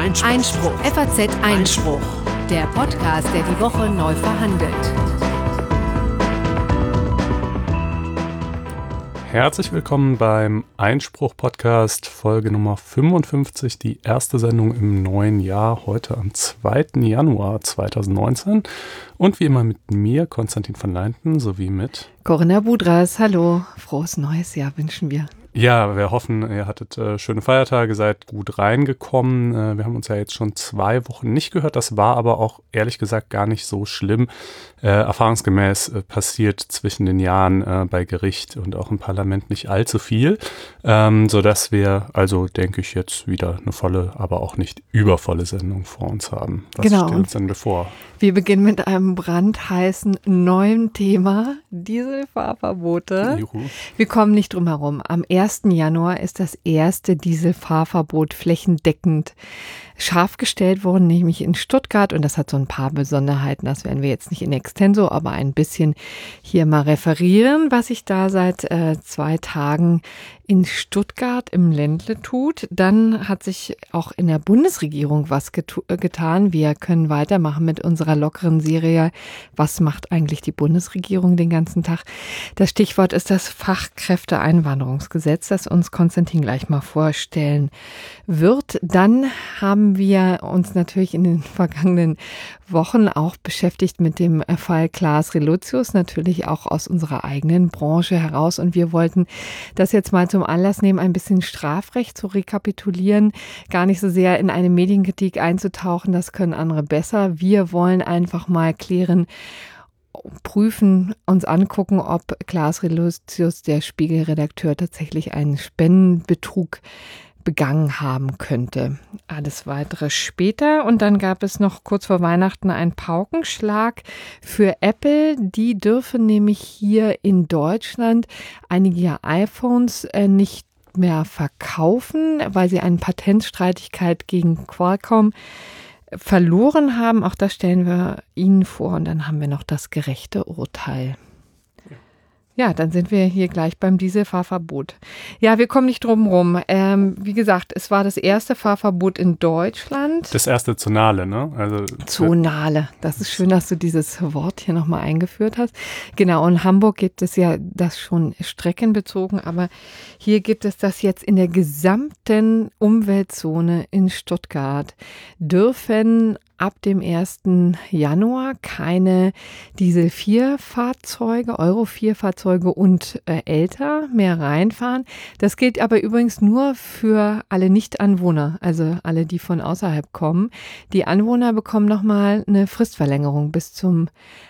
Einspruch. FAZ Einspruch. Der Podcast, der die Woche neu verhandelt. Herzlich willkommen beim Einspruch-Podcast, Folge Nummer 55, die erste Sendung im neuen Jahr, heute am 2. Januar 2019. Und wie immer mit mir, Konstantin von Leinten, sowie mit Corinna Budras. Hallo, frohes neues Jahr wünschen wir. Ja, wir hoffen, ihr hattet schöne Feiertage, seid gut reingekommen. Wir haben uns ja jetzt schon 2 Wochen nicht gehört. Das war aber auch ehrlich gesagt gar nicht so schlimm. Erfahrungsgemäß passiert zwischen den Jahren bei Gericht und auch im Parlament nicht allzu viel, sodass wir also, denke ich, jetzt wieder eine volle, aber auch nicht übervolle Sendung vor uns haben. Was steht uns denn bevor? Wir beginnen mit einem brandheißen neuen Thema, Dieselfahrverbote. Juhu. Wir kommen nicht drum herum. Am 1. Januar ist das erste Dieselfahrverbot flächendeckend scharf gestellt worden, nämlich in Stuttgart. Und das hat so ein paar Besonderheiten. Das werden wir jetzt nicht in extenso, aber ein bisschen hier mal referieren, was sich da seit 2 Tagen in Stuttgart im Ländle tut. Dann hat sich auch in der Bundesregierung was getan. Wir können weitermachen mit unserer lockeren Serie. Was macht eigentlich die Bundesregierung den ganzen Tag? Das Stichwort ist das Fachkräfteeinwanderungsgesetz, das uns Konstantin gleich mal vorstellen wird. Dann haben wir uns natürlich in den vergangenen Wochen auch beschäftigt mit dem Fall Klaas Relotius, natürlich auch aus unserer eigenen Branche heraus. Und wir wollten das jetzt mal zum Anlass nehmen, ein bisschen Strafrecht zu rekapitulieren, gar nicht so sehr in eine Medienkritik einzutauchen, das können andere besser. Wir wollen einfach mal klären, prüfen, uns angucken, ob Klaas Relotius, der Spiegel-Redakteur, tatsächlich einen Spendenbetrug begangen haben könnte. Alles weitere später. Und dann gab es noch kurz vor Weihnachten einen Paukenschlag für Apple. Die dürfen nämlich hier in Deutschland einige iPhones nicht mehr verkaufen, weil sie eine Patentstreitigkeit gegen Qualcomm verloren haben. Auch das stellen wir Ihnen vor. Und dann haben wir noch das gerechte Urteil. Ja, dann sind wir hier gleich beim Dieselfahrverbot. Ja, wir kommen nicht drum rum. Wie gesagt, es war das erste Fahrverbot in Deutschland. Das erste Zonale, ne? Also Zonale. Das ist schön, dass du dieses Wort hier nochmal eingeführt hast. Genau, in Hamburg gibt es ja das schon streckenbezogen, aber hier gibt es das jetzt in der gesamten Umweltzone in Stuttgart. Dürfen ab dem 1. Januar keine Diesel-4-Fahrzeuge, Euro-4-Fahrzeuge und älter mehr reinfahren. Das gilt aber übrigens nur für alle Nicht-Anwohner, also alle, die von außerhalb kommen. Die Anwohner bekommen nochmal eine Fristverlängerung bis zum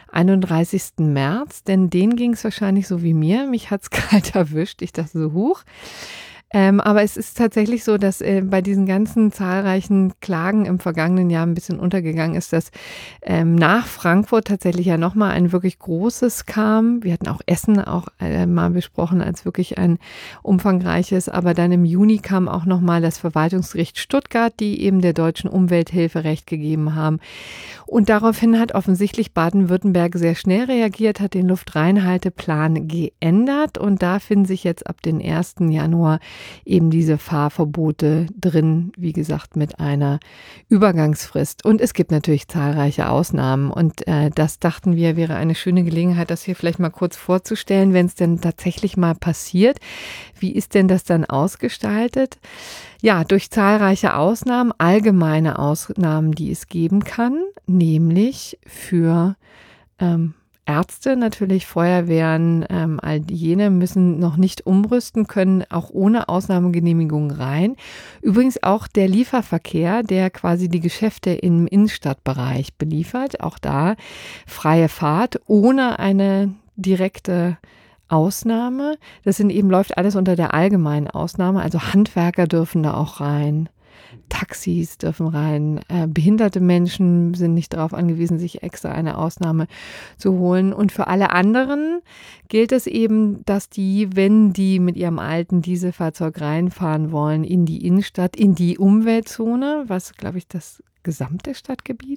31. März, denn denen ging es wahrscheinlich so wie mir. Mich hat es kalt erwischt. Ich dachte so, huch. Aber es ist tatsächlich so, dass bei diesen ganzen zahlreichen Klagen im vergangenen Jahr ein bisschen untergegangen ist, dass nach Frankfurt tatsächlich ja nochmal ein wirklich großes kam. Wir hatten auch Essen auch mal besprochen als wirklich ein umfangreiches, aber dann im Juni kam auch nochmal das Verwaltungsgericht Stuttgart, die eben der Deutschen Umwelthilfe Recht gegeben haben. Und daraufhin hat offensichtlich Baden-Württemberg sehr schnell reagiert, hat den Luftreinhalteplan geändert und da finden sich jetzt ab dem 1. Januar eben diese Fahrverbote drin, wie gesagt, mit einer Übergangsfrist. Und es gibt natürlich zahlreiche Ausnahmen. Und das dachten wir, wäre eine schöne Gelegenheit, das hier vielleicht mal kurz vorzustellen, wenn es denn tatsächlich mal passiert. Wie ist denn das dann ausgestaltet? Ja, durch zahlreiche Ausnahmen, allgemeine Ausnahmen, die es geben kann, nämlich für Ärzte, natürlich Feuerwehren, all jene müssen noch nicht umrüsten, können auch ohne Ausnahmegenehmigung rein. Übrigens auch der Lieferverkehr, der quasi die Geschäfte im Innenstadtbereich beliefert, auch da freie Fahrt ohne eine direkte Ausnahme. Das läuft alles unter der allgemeinen Ausnahme, also Handwerker dürfen da auch rein. Taxis dürfen rein. Behinderte Menschen sind nicht darauf angewiesen, sich extra eine Ausnahme zu holen. Und für alle anderen gilt es eben, dass die, wenn die mit ihrem alten Dieselfahrzeug reinfahren wollen in die Innenstadt, in die Umweltzone, was, glaube ich, das gesamte Stadtgebiet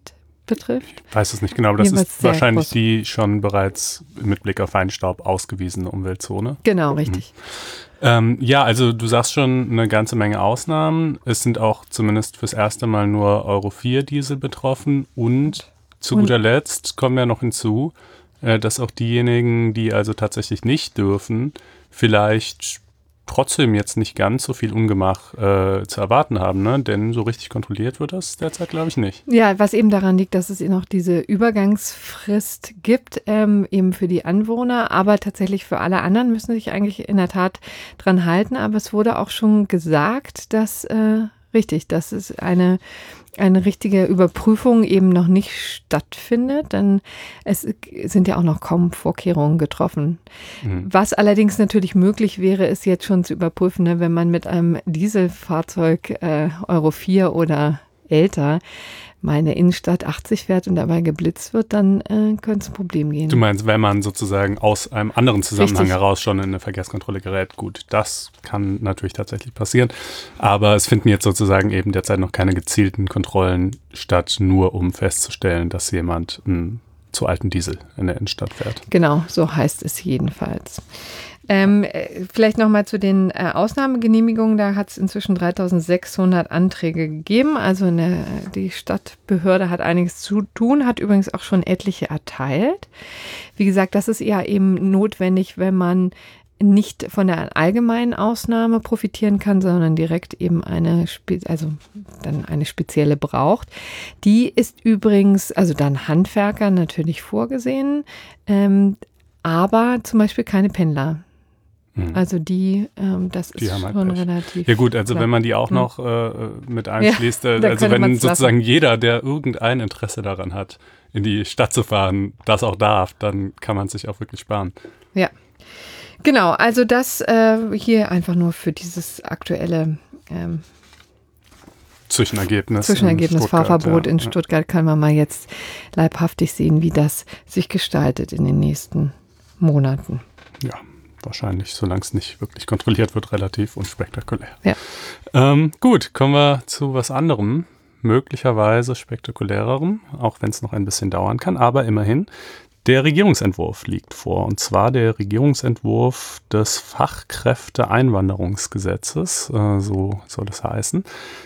betrifft. Ich weiß es nicht genau, aber das Jedenfalls ist sehr wahrscheinlich groß. die schon bereits mit Blick auf Feinstaub ausgewiesene Umweltzone. Genau, richtig. Ja, also du sagst schon eine ganze Menge Ausnahmen. Es sind auch zumindest fürs erste Mal nur Euro 4 Diesel betroffen und zu guter Letzt kommen ja noch hinzu, dass auch diejenigen, die also tatsächlich nicht dürfen, vielleicht trotzdem jetzt nicht ganz so viel Ungemach zu erwarten haben, ne? Denn so richtig kontrolliert wird das derzeit, glaube ich, nicht. Ja, was eben daran liegt, dass es noch diese Übergangsfrist gibt, eben für die Anwohner, aber tatsächlich für alle anderen müssen sich eigentlich in der Tat dran halten. Aber es wurde auch schon gesagt, dass es eine richtige Überprüfung eben noch nicht stattfindet, denn es sind ja auch noch kaum Vorkehrungen getroffen. Was allerdings natürlich möglich wäre, ist jetzt schon zu überprüfen, ne, wenn man mit einem Dieselfahrzeug Euro 4 oder älter mal in der Innenstadt 80 fährt und dabei geblitzt wird, dann könnte es ein Problem geben. Du meinst, wenn man sozusagen aus einem anderen Zusammenhang Richtig. heraus schon in eine Verkehrskontrolle gerät, gut, das kann natürlich tatsächlich passieren, aber es finden jetzt sozusagen eben derzeit noch keine gezielten Kontrollen statt, nur um festzustellen, dass jemand einen zu alten Diesel in der Innenstadt fährt. Genau, so heißt es jedenfalls. Vielleicht nochmal zu den Ausnahmegenehmigungen. Da hat es inzwischen 3.600 Anträge gegeben. Also die Stadtbehörde hat einiges zu tun, hat übrigens auch schon etliche erteilt. Wie gesagt, das ist ja eben notwendig, wenn man nicht von der allgemeinen Ausnahme profitieren kann, sondern direkt eben eine spezielle braucht. Die ist übrigens, also dann Handwerker natürlich vorgesehen, aber zum Beispiel keine Pendler. Also das ist haben halt schon Pech. relativ. Ja gut, also klar. wenn man die auch noch mit einschließt, da also könnte wenn man's sozusagen jeder, der irgendein Interesse daran hat, in die Stadt zu fahren, das auch darf, dann kann man sich auch wirklich sparen. Ja, genau. Also das hier einfach nur für dieses aktuelle Zwischenergebnis Fahrverbot in ja. Stuttgart kann man mal jetzt leibhaftig sehen, wie das sich gestaltet in den nächsten Monaten. Ja, wahrscheinlich, solange es nicht wirklich kontrolliert wird, relativ unspektakulär. Ja. Gut, kommen wir zu was anderem, möglicherweise spektakulärerem, auch wenn es noch ein bisschen dauern kann, aber immerhin. Der Regierungsentwurf liegt vor, und zwar der Regierungsentwurf des Fachkräfteeinwanderungsgesetzes, so soll es heißen.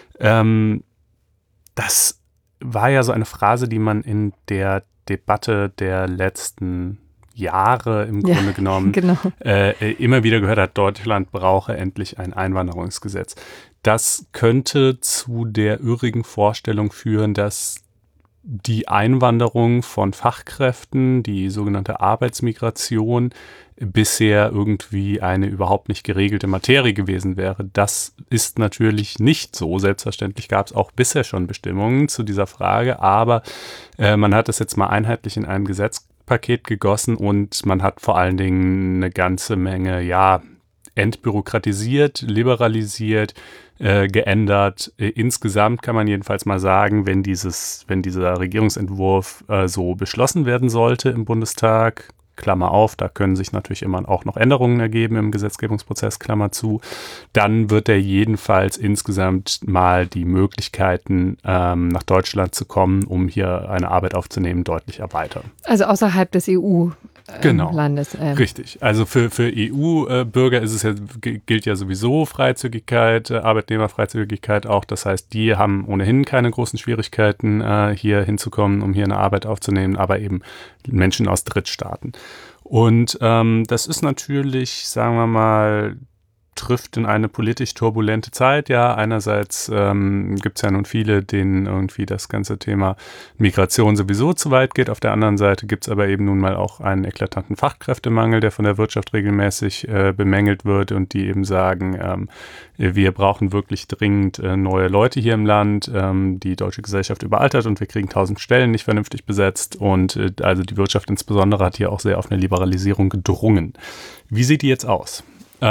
Das war ja so eine Phrase, die man in der Debatte der letzten Jahre im Grunde genommen genau. Immer wieder gehört hat, Deutschland brauche endlich ein Einwanderungsgesetz. Das könnte zu der irrigen Vorstellung führen, dass die Einwanderung von Fachkräften, die sogenannte Arbeitsmigration, bisher irgendwie eine überhaupt nicht geregelte Materie gewesen wäre. Das ist natürlich nicht so. Selbstverständlich gab es auch bisher schon Bestimmungen zu dieser Frage, aber man hat es jetzt mal einheitlich in ein Gesetzpaket gegossen und man hat vor allen Dingen eine ganze Menge, entbürokratisiert, liberalisiert, geändert. Insgesamt kann man jedenfalls mal sagen, wenn dieser Regierungsentwurf so beschlossen werden sollte im Bundestag, Klammer auf, da können sich natürlich immer auch noch Änderungen ergeben im Gesetzgebungsprozess, Klammer zu, dann wird er jedenfalls insgesamt mal die Möglichkeiten, nach Deutschland zu kommen, um hier eine Arbeit aufzunehmen, deutlich erweitern. Also außerhalb des EU-Landes. Richtig. Also für EU-Bürger gilt ja sowieso Freizügigkeit, Arbeitnehmerfreizügigkeit auch. Das heißt, die haben ohnehin keine großen Schwierigkeiten, hier hinzukommen, um hier eine Arbeit aufzunehmen, aber eben Menschen aus Drittstaaten. Und das ist natürlich, sagen wir mal, trifft in eine politisch turbulente Zeit. Ja, einerseits gibt es ja nun viele, denen irgendwie das ganze Thema Migration sowieso zu weit geht. Auf der anderen Seite gibt es aber eben nun mal auch einen eklatanten Fachkräftemangel, der von der Wirtschaft regelmäßig bemängelt wird und die eben sagen, wir brauchen wirklich dringend neue Leute hier im Land. Die deutsche Gesellschaft überaltert und wir kriegen 1000 Stellen nicht vernünftig besetzt. Und also die Wirtschaft insbesondere hat hier auch sehr auf eine Liberalisierung gedrungen. Wie sieht die jetzt aus?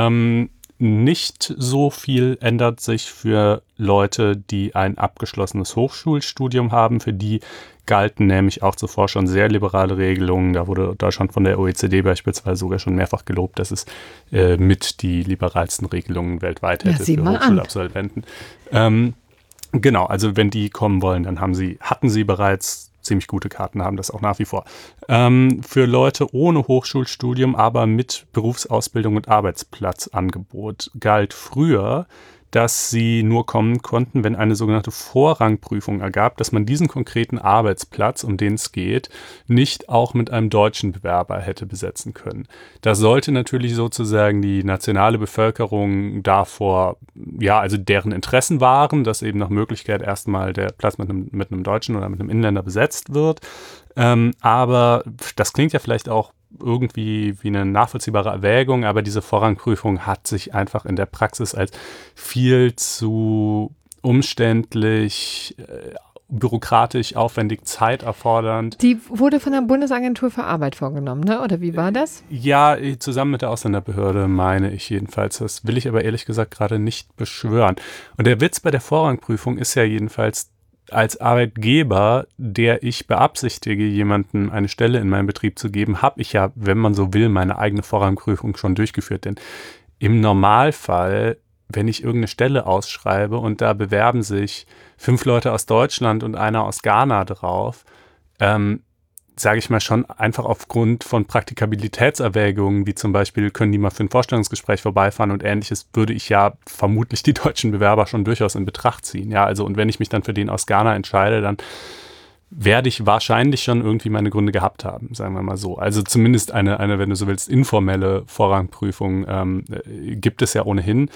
Nicht so viel ändert sich für Leute, die ein abgeschlossenes Hochschulstudium haben. Für die galten nämlich auch zuvor schon sehr liberale Regelungen. Da wurde Deutschland von der OECD beispielsweise sogar schon mehrfach gelobt, dass es mit die liberalsten Regelungen weltweit hätte für Hochschulabsolventen. Genau, also wenn die kommen wollen, dann hatten sie bereits ziemlich gute Karten haben das auch nach wie vor. Für Leute ohne Hochschulstudium, aber mit Berufsausbildung und Arbeitsplatzangebot galt früher, dass sie nur kommen konnten, wenn eine sogenannte Vorrangprüfung ergab, dass man diesen konkreten Arbeitsplatz, um den es geht, nicht auch mit einem deutschen Bewerber hätte besetzen können. Das sollte natürlich sozusagen die nationale Bevölkerung davor, ja, also deren Interessen waren, dass eben nach Möglichkeit erstmal der Platz mit einem Deutschen oder mit einem Inländer besetzt wird. Aber das klingt ja vielleicht auch irgendwie wie eine nachvollziehbare Erwägung, aber diese Vorrangprüfung hat sich einfach in der Praxis als viel zu umständlich, bürokratisch, aufwendig, zeiterfordernd. Die wurde von der Bundesagentur für Arbeit vorgenommen, ne? Oder wie war das? Ja, zusammen mit der Ausländerbehörde meine ich jedenfalls. Das will ich aber ehrlich gesagt gerade nicht beschwören. Und der Witz bei der Vorrangprüfung ist ja jedenfalls, als Arbeitgeber, der ich beabsichtige, jemandem eine Stelle in meinem Betrieb zu geben, habe ich ja, wenn man so will, meine eigene Vorrangprüfung schon durchgeführt. Denn im Normalfall, wenn ich irgendeine Stelle ausschreibe und da bewerben sich 5 Leute aus Deutschland und einer aus Ghana drauf, sage ich mal schon einfach aufgrund von Praktikabilitätserwägungen, wie zum Beispiel, können die mal für ein Vorstellungsgespräch vorbeifahren und Ähnliches, würde ich ja vermutlich die deutschen Bewerber schon durchaus in Betracht ziehen. Ja, also und wenn ich mich dann für den aus Ghana entscheide, dann werde ich wahrscheinlich schon irgendwie meine Gründe gehabt haben, sagen wir mal so. Also zumindest eine, wenn du so willst, informelle Vorrangprüfung gibt es ja ohnehin.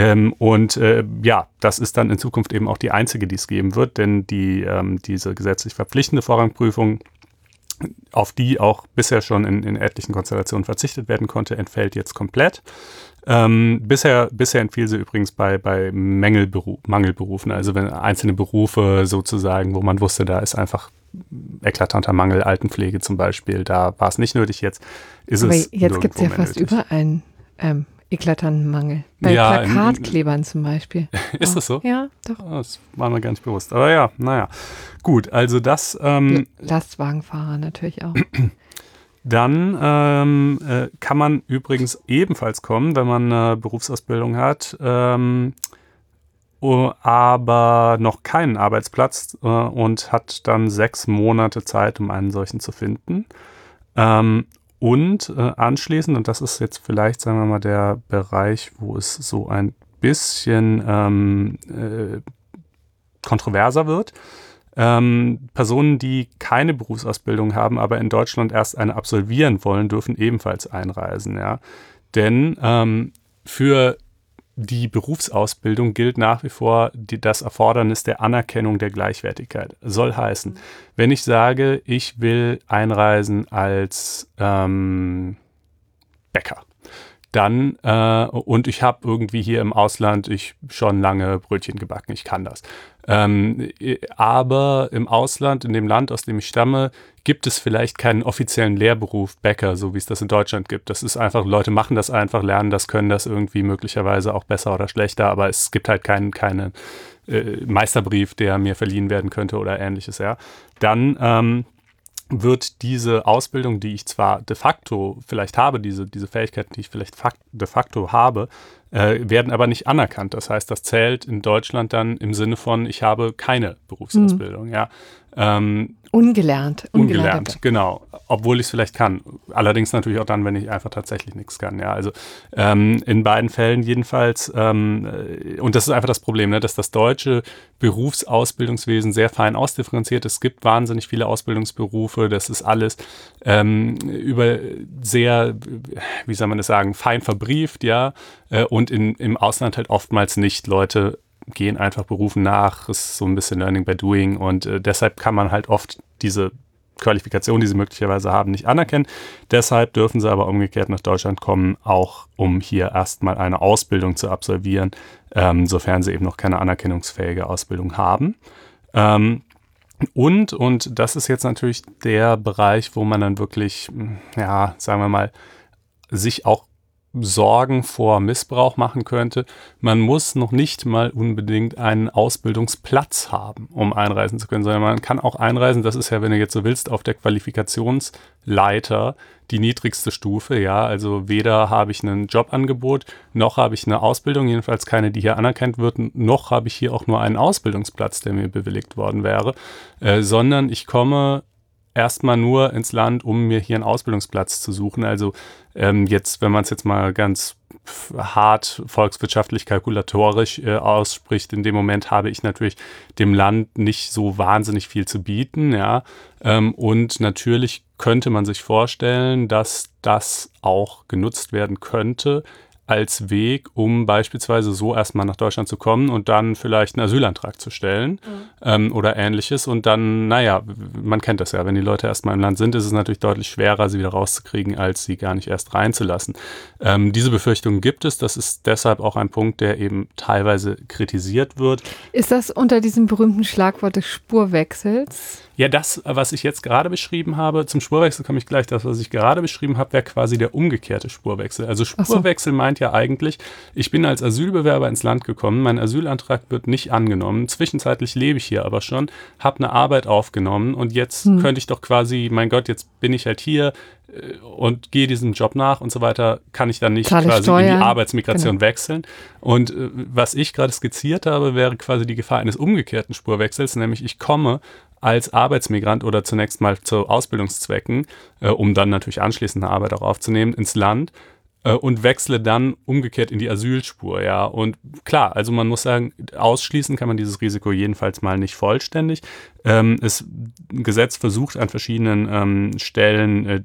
Ja, das ist dann in Zukunft eben auch die einzige, die es geben wird, denn diese gesetzlich verpflichtende Vorrangprüfung, auf die auch bisher schon in etlichen Konstellationen verzichtet werden konnte, entfällt jetzt komplett. Bisher entfiel sie übrigens bei Mangelberufen, also wenn einzelne Berufe sozusagen, wo man wusste, da ist einfach eklatanter Mangel, Altenpflege zum Beispiel, da war es nicht nötig, jetzt ist aber es jetzt gibt es ja fast nötig. überall einen eklatanten Mangel. Bei Ja, Plakatklebern zum Beispiel. Ist das so? Ja, doch. Das war mir gar nicht bewusst. Aber ja, naja. Gut, also das Lastwagenfahrer natürlich auch. Dann kann man übrigens ebenfalls kommen, wenn man eine Berufsausbildung hat, aber noch keinen Arbeitsplatz und hat dann 6 Monate Zeit, um einen solchen zu finden. Und anschließend, und das ist jetzt vielleicht, sagen wir mal, der Bereich, wo es so ein bisschen kontroverser wird, Personen, die keine Berufsausbildung haben, aber in Deutschland erst eine absolvieren wollen, dürfen ebenfalls einreisen. Ja? Denn für die Berufsausbildung gilt nach wie vor das Erfordernis der Anerkennung der Gleichwertigkeit. Soll heißen, wenn ich sage, ich will einreisen als Bäcker, dann, und ich habe irgendwie hier im Ausland schon lange Brötchen gebacken, ich kann das. Aber im Ausland, in dem Land, aus dem ich stamme, gibt es vielleicht keinen offiziellen Lehrberuf Bäcker, so wie es das in Deutschland gibt. Das ist einfach, Leute machen das einfach, lernen das, können das irgendwie möglicherweise auch besser oder schlechter, aber es gibt halt keinen Meisterbrief, der mir verliehen werden könnte oder Ähnliches. Ja. Dann wird diese Ausbildung, die ich zwar de facto vielleicht habe, diese Fähigkeiten, die ich vielleicht de facto habe, werden aber nicht anerkannt. Das heißt, das zählt in Deutschland dann im Sinne von, ich habe keine Berufsausbildung. Ja. Ungelernt, genau. Obwohl ich es vielleicht kann. Allerdings natürlich auch dann, wenn ich einfach tatsächlich nichts kann. Ja, also in beiden Fällen jedenfalls. Und das ist einfach das Problem, ne, dass das deutsche Berufsausbildungswesen sehr fein ausdifferenziert ist. Es gibt wahnsinnig viele Ausbildungsberufe. Das ist alles über sehr, wie soll man das sagen, fein verbrieft, ja. Und im Ausland halt oftmals nicht. Leute gehen einfach Berufen nach, ist so ein bisschen Learning by Doing und deshalb kann man halt oft diese Qualifikation, die sie möglicherweise haben, nicht anerkennen. Deshalb dürfen sie aber umgekehrt nach Deutschland kommen, auch um hier erstmal eine Ausbildung zu absolvieren, sofern sie eben noch keine anerkennungsfähige Ausbildung haben. Und das ist jetzt natürlich der Bereich, wo man dann wirklich, ja, sagen wir mal, sich auch Sorgen vor Missbrauch machen könnte. Man muss noch nicht mal unbedingt einen Ausbildungsplatz haben, um einreisen zu können, sondern man kann auch einreisen, das ist ja, wenn du jetzt so willst, auf der Qualifikationsleiter die niedrigste Stufe, ja, also weder habe ich ein Jobangebot, noch habe ich eine Ausbildung, jedenfalls keine, die hier anerkannt wird, noch habe ich hier auch nur einen Ausbildungsplatz, der mir bewilligt worden wäre, sondern ich komme erstmal nur ins Land, um mir hier einen Ausbildungsplatz zu suchen. Also jetzt, wenn man es jetzt mal ganz hart volkswirtschaftlich kalkulatorisch ausspricht, in dem Moment habe ich natürlich dem Land nicht so wahnsinnig viel zu bieten, ja. Und natürlich könnte man sich vorstellen, dass das auch genutzt werden könnte als Weg, um beispielsweise so erstmal nach Deutschland zu kommen und dann vielleicht einen Asylantrag zu stellen oder ähnliches. Und dann, naja, man kennt das ja, wenn die Leute erstmal im Land sind, ist es natürlich deutlich schwerer, sie wieder rauszukriegen, als sie gar nicht erst reinzulassen. Diese Befürchtungen gibt es. Das ist deshalb auch ein Punkt, der eben teilweise kritisiert wird. Ist das unter diesem berühmten Schlagwort des Spurwechsels? Ja, das, was ich jetzt gerade beschrieben habe, zum Spurwechsel komme ich gleich. Das, was ich gerade beschrieben habe, wäre quasi der umgekehrte Spurwechsel. Also Spurwechsel meint ja eigentlich, ich bin als Asylbewerber ins Land gekommen, mein Asylantrag wird nicht angenommen, zwischenzeitlich lebe ich hier aber schon, habe eine Arbeit aufgenommen und jetzt könnte ich doch quasi, mein Gott, jetzt bin ich halt hier und gehe diesem Job nach und so weiter, kann ich dann nicht quasi Steuern in die Arbeitsmigration wechseln. Und was ich gerade skizziert habe, wäre quasi die Gefahr eines umgekehrten Spurwechsels, nämlich ich komme als Arbeitsmigrant oder zunächst mal zu Ausbildungszwecken, um dann natürlich anschließend eine Arbeit auch aufzunehmen, ins Land und wechsle dann umgekehrt in die Asylspur, ja. Und klar, also man muss sagen, ausschließen kann man dieses Risiko jedenfalls mal nicht vollständig. Das Gesetz versucht an verschiedenen Stellen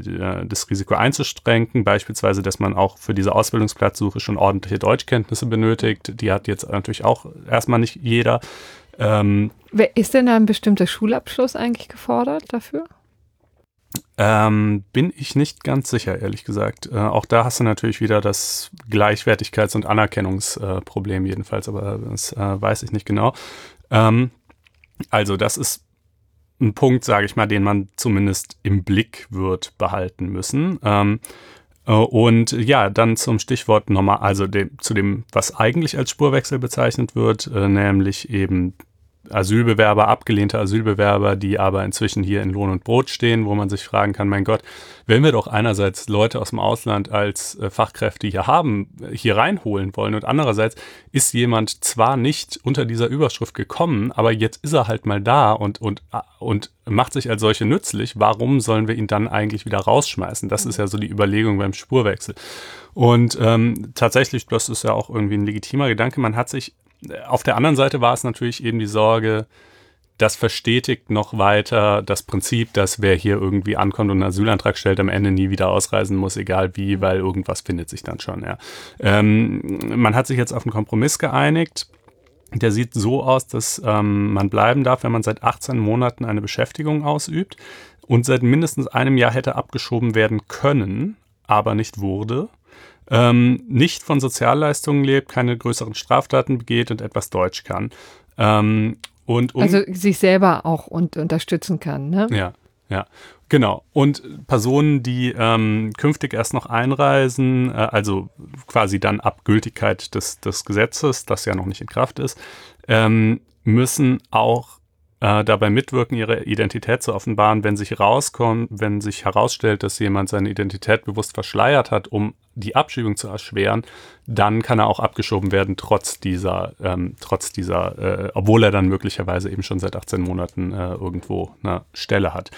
das Risiko einzuschränken, beispielsweise, dass man auch für diese Ausbildungsplatzsuche schon ordentliche Deutschkenntnisse benötigt. Die hat jetzt natürlich auch erstmal nicht jeder. Ist denn da ein bestimmter Schulabschluss eigentlich gefordert dafür? Bin ich nicht ganz sicher, ehrlich gesagt. Auch da hast du natürlich wieder das Gleichwertigkeits- und Anerkennungsproblem jedenfalls, aber das weiß ich nicht genau. Also das ist ein Punkt, sage ich mal, den man zumindest im Blick wird behalten müssen. Und ja, dann zum Stichwort nochmal, also zu dem, was eigentlich als Spurwechsel bezeichnet wird, nämlich eben Asylbewerber, abgelehnte Asylbewerber, die aber inzwischen hier in Lohn und Brot stehen, wo man sich fragen kann, mein Gott, wenn wir doch einerseits Leute aus dem Ausland als Fachkräfte hier reinholen wollen und andererseits ist jemand zwar nicht unter dieser Überschrift gekommen, aber jetzt ist er halt mal da und macht sich als solche nützlich, warum sollen wir ihn dann eigentlich wieder rausschmeißen? Das ist ja so die Überlegung beim Spurwechsel. Und tatsächlich, das ist ja auch irgendwie ein legitimer Gedanke, man hat sich auf der anderen Seite war es natürlich eben die Sorge, das verstetigt noch weiter das Prinzip, dass wer hier irgendwie ankommt und einen Asylantrag stellt, am Ende nie wieder ausreisen muss, egal wie, weil irgendwas findet sich dann schon. Ja. Man hat sich jetzt auf einen Kompromiss geeinigt. Der sieht so aus, dass man bleiben darf, wenn man seit 18 Monaten eine Beschäftigung ausübt und seit mindestens einem Jahr hätte abgeschoben werden können, aber nicht wurde. Nicht von Sozialleistungen lebt, keine größeren Straftaten begeht und etwas Deutsch kann. Also sich selber auch unterstützen kann, ne? Ja, genau. Und Personen, die künftig erst noch einreisen, also quasi dann ab Gültigkeit des Gesetzes, das ja noch nicht in Kraft ist, müssen auch dabei mitwirken, ihre Identität zu offenbaren, wenn sich herausstellt, dass jemand seine Identität bewusst verschleiert hat, um die Abschiebung zu erschweren, dann kann er auch abgeschoben werden, trotz dieser, obwohl er dann möglicherweise eben schon seit 18 Monaten irgendwo eine Stelle hat.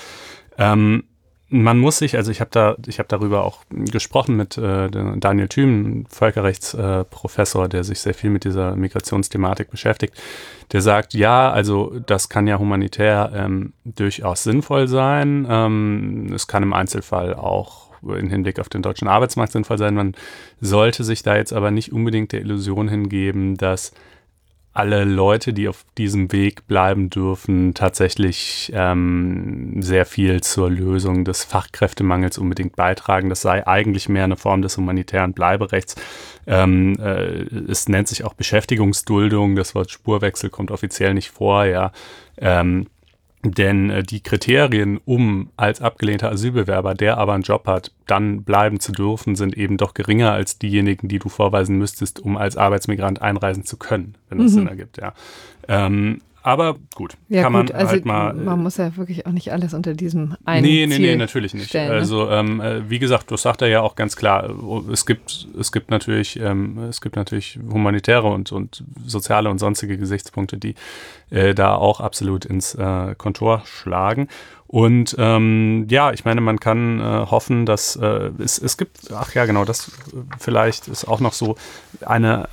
Man muss sich, also ich habe darüber auch gesprochen mit Daniel Thüm, Völkerrechtsprofessor, der sich sehr viel mit dieser Migrationsthematik beschäftigt. Der sagt, ja, also das kann ja humanitär durchaus sinnvoll sein. Es kann im Einzelfall auch im Hinblick auf den deutschen Arbeitsmarkt sinnvoll sein. Man sollte sich da jetzt aber nicht unbedingt der Illusion hingeben, dass alle Leute, die auf diesem Weg bleiben dürfen, tatsächlich sehr viel zur Lösung des Fachkräftemangels unbedingt beitragen. Das sei eigentlich mehr eine Form des humanitären Bleiberechts. Es nennt sich auch Beschäftigungsduldung. Das Wort Spurwechsel kommt offiziell nicht vor, ja. Denn die Kriterien, um als abgelehnter Asylbewerber, der aber einen Job hat, dann bleiben zu dürfen, sind eben doch geringer als diejenigen, die du vorweisen müsstest, um als Arbeitsmigrant einreisen zu können, wenn das Sinn ergibt, ja. Aber gut, ja, kann gut, man also halt mal. Man muss ja wirklich auch nicht alles unter diesem einen Nee, Ziel natürlich nicht. stellen, ne? Also wie gesagt, das sagt er ja auch ganz klar. Es gibt natürlich humanitäre und soziale und sonstige Gesichtspunkte, die da auch absolut ins Kontor schlagen. Und ich meine, man kann hoffen, dass es gibt, das vielleicht ist auch noch so eine,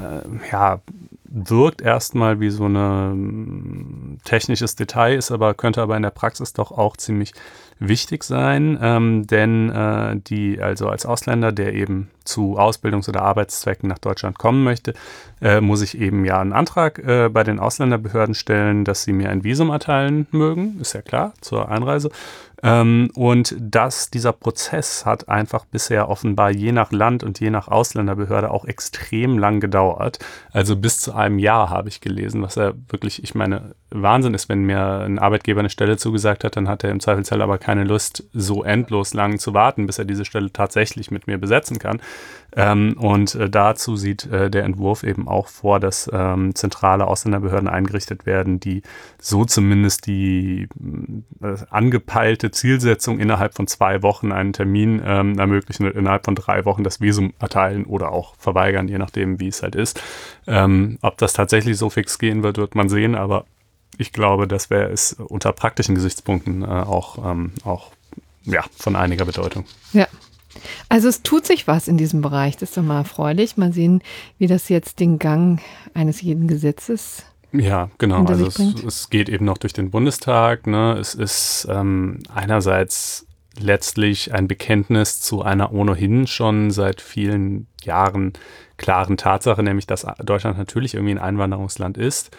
wirkt erstmal wie so ein technisches Detail, könnte aber in der Praxis doch auch ziemlich wichtig sein, denn also als Ausländer, der eben zu Ausbildungs- oder Arbeitszwecken nach Deutschland kommen möchte, muss ich eben ja einen Antrag bei den Ausländerbehörden stellen, dass sie mir ein Visum erteilen mögen, ist ja klar, zur Einreise. Und dieser Prozess hat einfach bisher offenbar je nach Land und je nach Ausländerbehörde auch extrem lang gedauert. Also bis zu einem Jahr habe ich gelesen, was ja wirklich, ich meine, Wahnsinn ist, wenn mir ein Arbeitgeber eine Stelle zugesagt hat, dann hat er im Zweifelsfall aber keine Lust, so endlos lang zu warten, bis er diese Stelle tatsächlich mit mir besetzen kann. Dazu sieht der Entwurf eben auch vor, dass zentrale Ausländerbehörden eingerichtet werden, die so zumindest die angepeilte Zielsetzung innerhalb von 2 Wochen einen Termin ermöglichen und innerhalb von 3 Wochen das Visum erteilen oder auch verweigern, je nachdem, wie es halt ist. Ob das tatsächlich so fix gehen wird man sehen, aber ich glaube, das wäre es unter praktischen Gesichtspunkten auch von einiger Bedeutung. Ja. Also es tut sich was in diesem Bereich, das ist doch mal erfreulich. Mal sehen, wie das jetzt den Gang eines jeden Gesetzes ja, genau. hinter sich Also bringt. es geht eben noch durch den Bundestag. Ne? Es ist einerseits letztlich ein Bekenntnis zu einer ohnehin schon seit vielen Jahren klaren Tatsache, nämlich dass Deutschland natürlich irgendwie ein Einwanderungsland ist.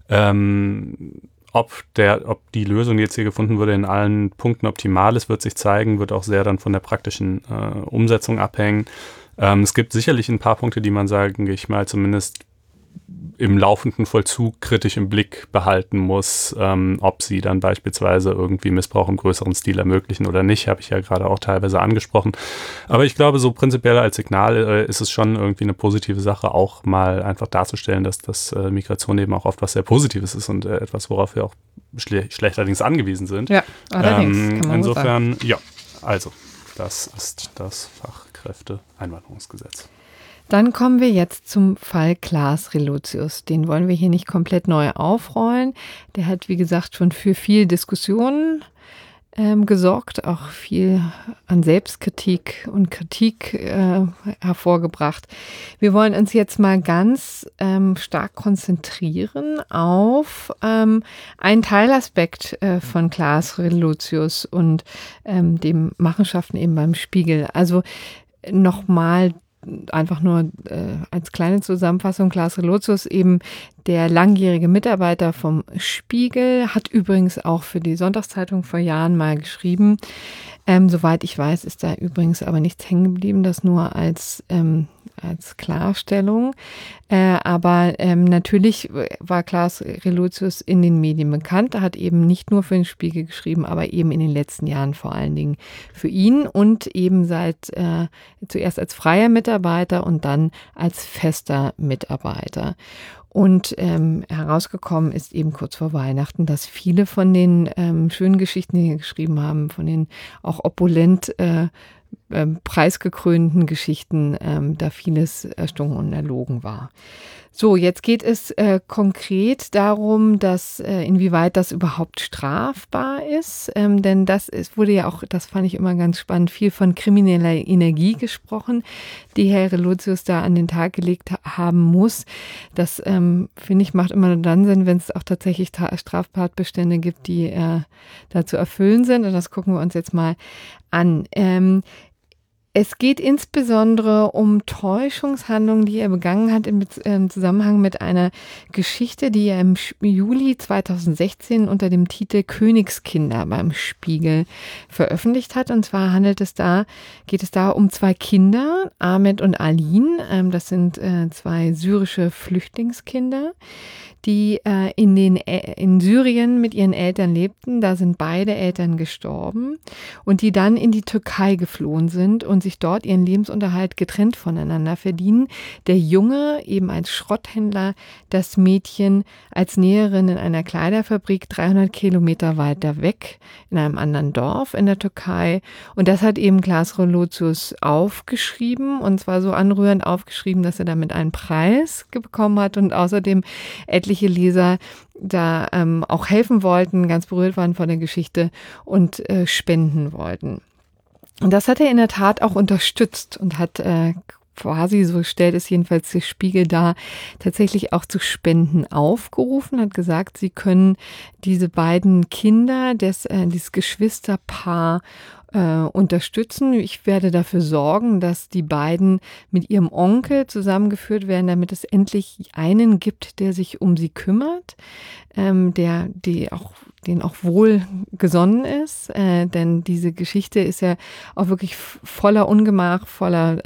Ob die Lösung, die jetzt hier gefunden wurde, in allen Punkten optimal ist, wird sich zeigen, wird auch sehr dann von der praktischen Umsetzung abhängen. Es gibt sicherlich ein paar Punkte, die man, sage ich mal, zumindest im laufenden Vollzug kritisch im Blick behalten muss, ob sie dann beispielsweise irgendwie Missbrauch im größeren Stil ermöglichen oder nicht, habe ich ja gerade auch teilweise angesprochen. Aber ich glaube, so prinzipiell als Signal ist es schon irgendwie eine positive Sache, auch mal einfach darzustellen, dass Migration eben auch oft was sehr Positives ist und etwas, worauf wir auch schlechterdings angewiesen sind. Ja, allerdings. Kann man insofern, so sagen. ja, also das ist das Fachkräfteeinwanderungsgesetz. Dann kommen wir jetzt zum Fall Klaas Relotius. Den wollen wir hier nicht komplett neu aufrollen. Der hat, wie gesagt, schon für viel Diskussionen gesorgt, auch viel an Selbstkritik und Kritik hervorgebracht. Wir wollen uns jetzt mal ganz stark konzentrieren auf einen Teilaspekt von Klaas Relotius und dem Machenschaften eben beim Spiegel. Also nochmal einfach nur als kleine Zusammenfassung, Klaas Relotius, eben der langjährige Mitarbeiter vom Spiegel, hat übrigens auch für die Sonntagszeitung vor Jahren mal geschrieben. Soweit ich weiß, ist da übrigens aber nichts hängen geblieben, das nur als Klarstellung. Aber natürlich war Klaas Relotius in den Medien bekannt. Er hat eben nicht nur für den Spiegel geschrieben, aber eben in den letzten Jahren vor allen Dingen für ihn und eben zuerst als freier Mitarbeiter und dann als fester Mitarbeiter. Und herausgekommen ist eben kurz vor Weihnachten, dass viele von den schönen Geschichten, die wir geschrieben haben, von den auch opulent preisgekrönten Geschichten, da vieles erstunken und erlogen war. So, jetzt geht es konkret darum, dass inwieweit das überhaupt strafbar ist, denn wurde ja auch, das fand ich immer ganz spannend, viel von krimineller Energie gesprochen, die Herr Relotius da an den Tag gelegt haben muss. Das, finde ich, macht immer dann Sinn, wenn es auch tatsächlich Straftatbestände gibt, die da zu erfüllen sind. Und das gucken wir uns jetzt mal an. Es geht insbesondere um Täuschungshandlungen, die er begangen hat im Zusammenhang mit einer Geschichte, die er im Juli 2016 unter dem Titel Königskinder beim Spiegel veröffentlicht hat. Und zwar geht es da um 2 Kinder, Ahmed und Alin. Das sind 2 syrische Flüchtlingskinder, die in Syrien mit ihren Eltern lebten. Da sind beide Eltern gestorben und die dann in die Türkei geflohen sind und sich dort ihren Lebensunterhalt getrennt voneinander verdienen. Der Junge eben als Schrotthändler, das Mädchen als Näherin in einer Kleiderfabrik 300 Kilometer weiter weg in einem anderen Dorf in der Türkei. Und das hat eben Klaas Relotius aufgeschrieben, und zwar so anrührend aufgeschrieben, dass er damit einen Preis bekommen hat und außerdem etliche Leser da auch helfen wollten, ganz berührt waren von der Geschichte und spenden wollten. Und das hat er in der Tat auch unterstützt und hat quasi, so stellt es jedenfalls der Spiegel dar, tatsächlich auch zu Spenden aufgerufen, hat gesagt, sie können diese beiden Kinder, dieses Geschwisterpaar unterstützen. Ich werde dafür sorgen, dass die beiden mit ihrem Onkel zusammengeführt werden, damit es endlich einen gibt, der sich um sie kümmert, den auch wohlgesonnen ist, denn diese Geschichte ist ja auch wirklich voller Ungemach, voller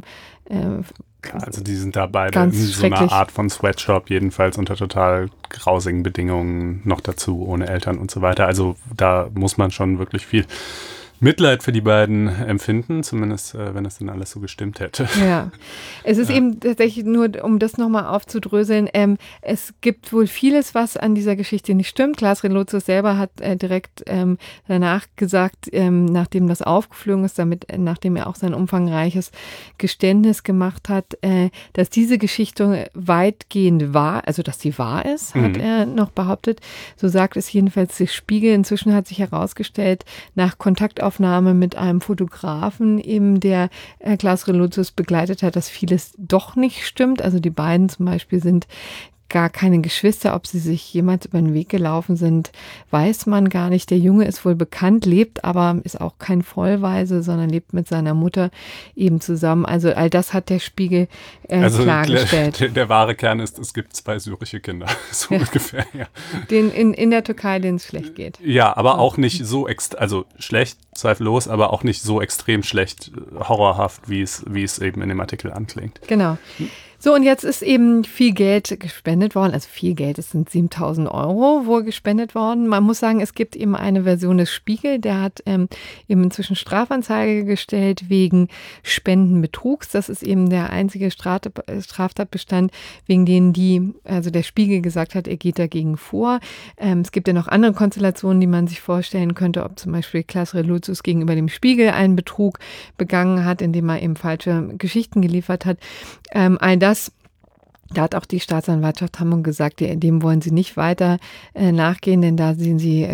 also die sind da beide in so einer Art von Sweatshop, jedenfalls unter total grausigen Bedingungen, noch dazu ohne Eltern und so weiter. Also da muss man schon wirklich viel Mitleid für die beiden empfinden, zumindest wenn das dann alles so gestimmt hätte. Ja, es ist eben tatsächlich nur, um das nochmal aufzudröseln, es gibt wohl vieles, was an dieser Geschichte nicht stimmt. Klaas Relotius selber hat direkt danach gesagt, nachdem das aufgeflogen ist, nachdem er auch sein umfangreiches Geständnis gemacht hat, dass diese Geschichte weitgehend wahr, also dass sie wahr ist, hat er noch behauptet. So sagt es jedenfalls der Spiegel. Inzwischen hat sich herausgestellt, nach Kontaktaufnahme mit einem Fotografen, eben der Klaas Relotius begleitet hat, dass vieles doch nicht stimmt. Also die beiden zum Beispiel sind gar keine Geschwister. Ob sie sich jemals über den Weg gelaufen sind, weiß man gar nicht. Der Junge ist wohl bekannt, lebt aber, ist auch kein Vollwaise, sondern lebt mit seiner Mutter eben zusammen. Also all das hat der Spiegel klargestellt. Der wahre Kern ist, es gibt 2 syrische Kinder, so ungefähr. Ja. In der Türkei, denen es schlecht geht. Ja, aber auch nicht so, also schlecht, zweifellos, aber auch nicht so extrem schlecht, horrorhaft, wie es eben in dem Artikel anklingt. Genau. So, und jetzt ist eben viel Geld gespendet worden, also viel Geld, es sind 7.000 € wohl gespendet worden. Man muss sagen, es gibt eben eine Version des Spiegel, der hat eben inzwischen Strafanzeige gestellt wegen Spendenbetrugs. Das ist eben der einzige Straftatbestand, wegen denen also der Spiegel gesagt hat, er geht dagegen vor. Es gibt ja noch andere Konstellationen, die man sich vorstellen könnte, ob zum Beispiel Klaas Relotius gegenüber dem Spiegel einen Betrug begangen hat, indem er eben falsche Geschichten geliefert hat. All das, da hat auch die Staatsanwaltschaft Hamburg gesagt, dem wollen sie nicht weiter nachgehen, denn da sehen sie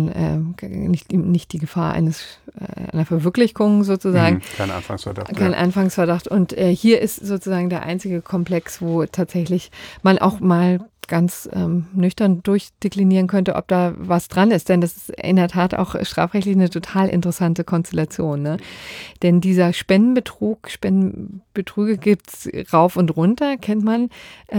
nicht die Gefahr einer Verwirklichung sozusagen. Kein Anfangsverdacht. Kein Anfangsverdacht. Und hier ist sozusagen der einzige Komplex, wo tatsächlich man auch mal ganz nüchtern durchdeklinieren könnte, ob da was dran ist. Denn das ist in der Tat auch strafrechtlich eine total interessante Konstellation. Ne? Denn dieser Spendenbetrüge gibt's rauf und runter, kennt man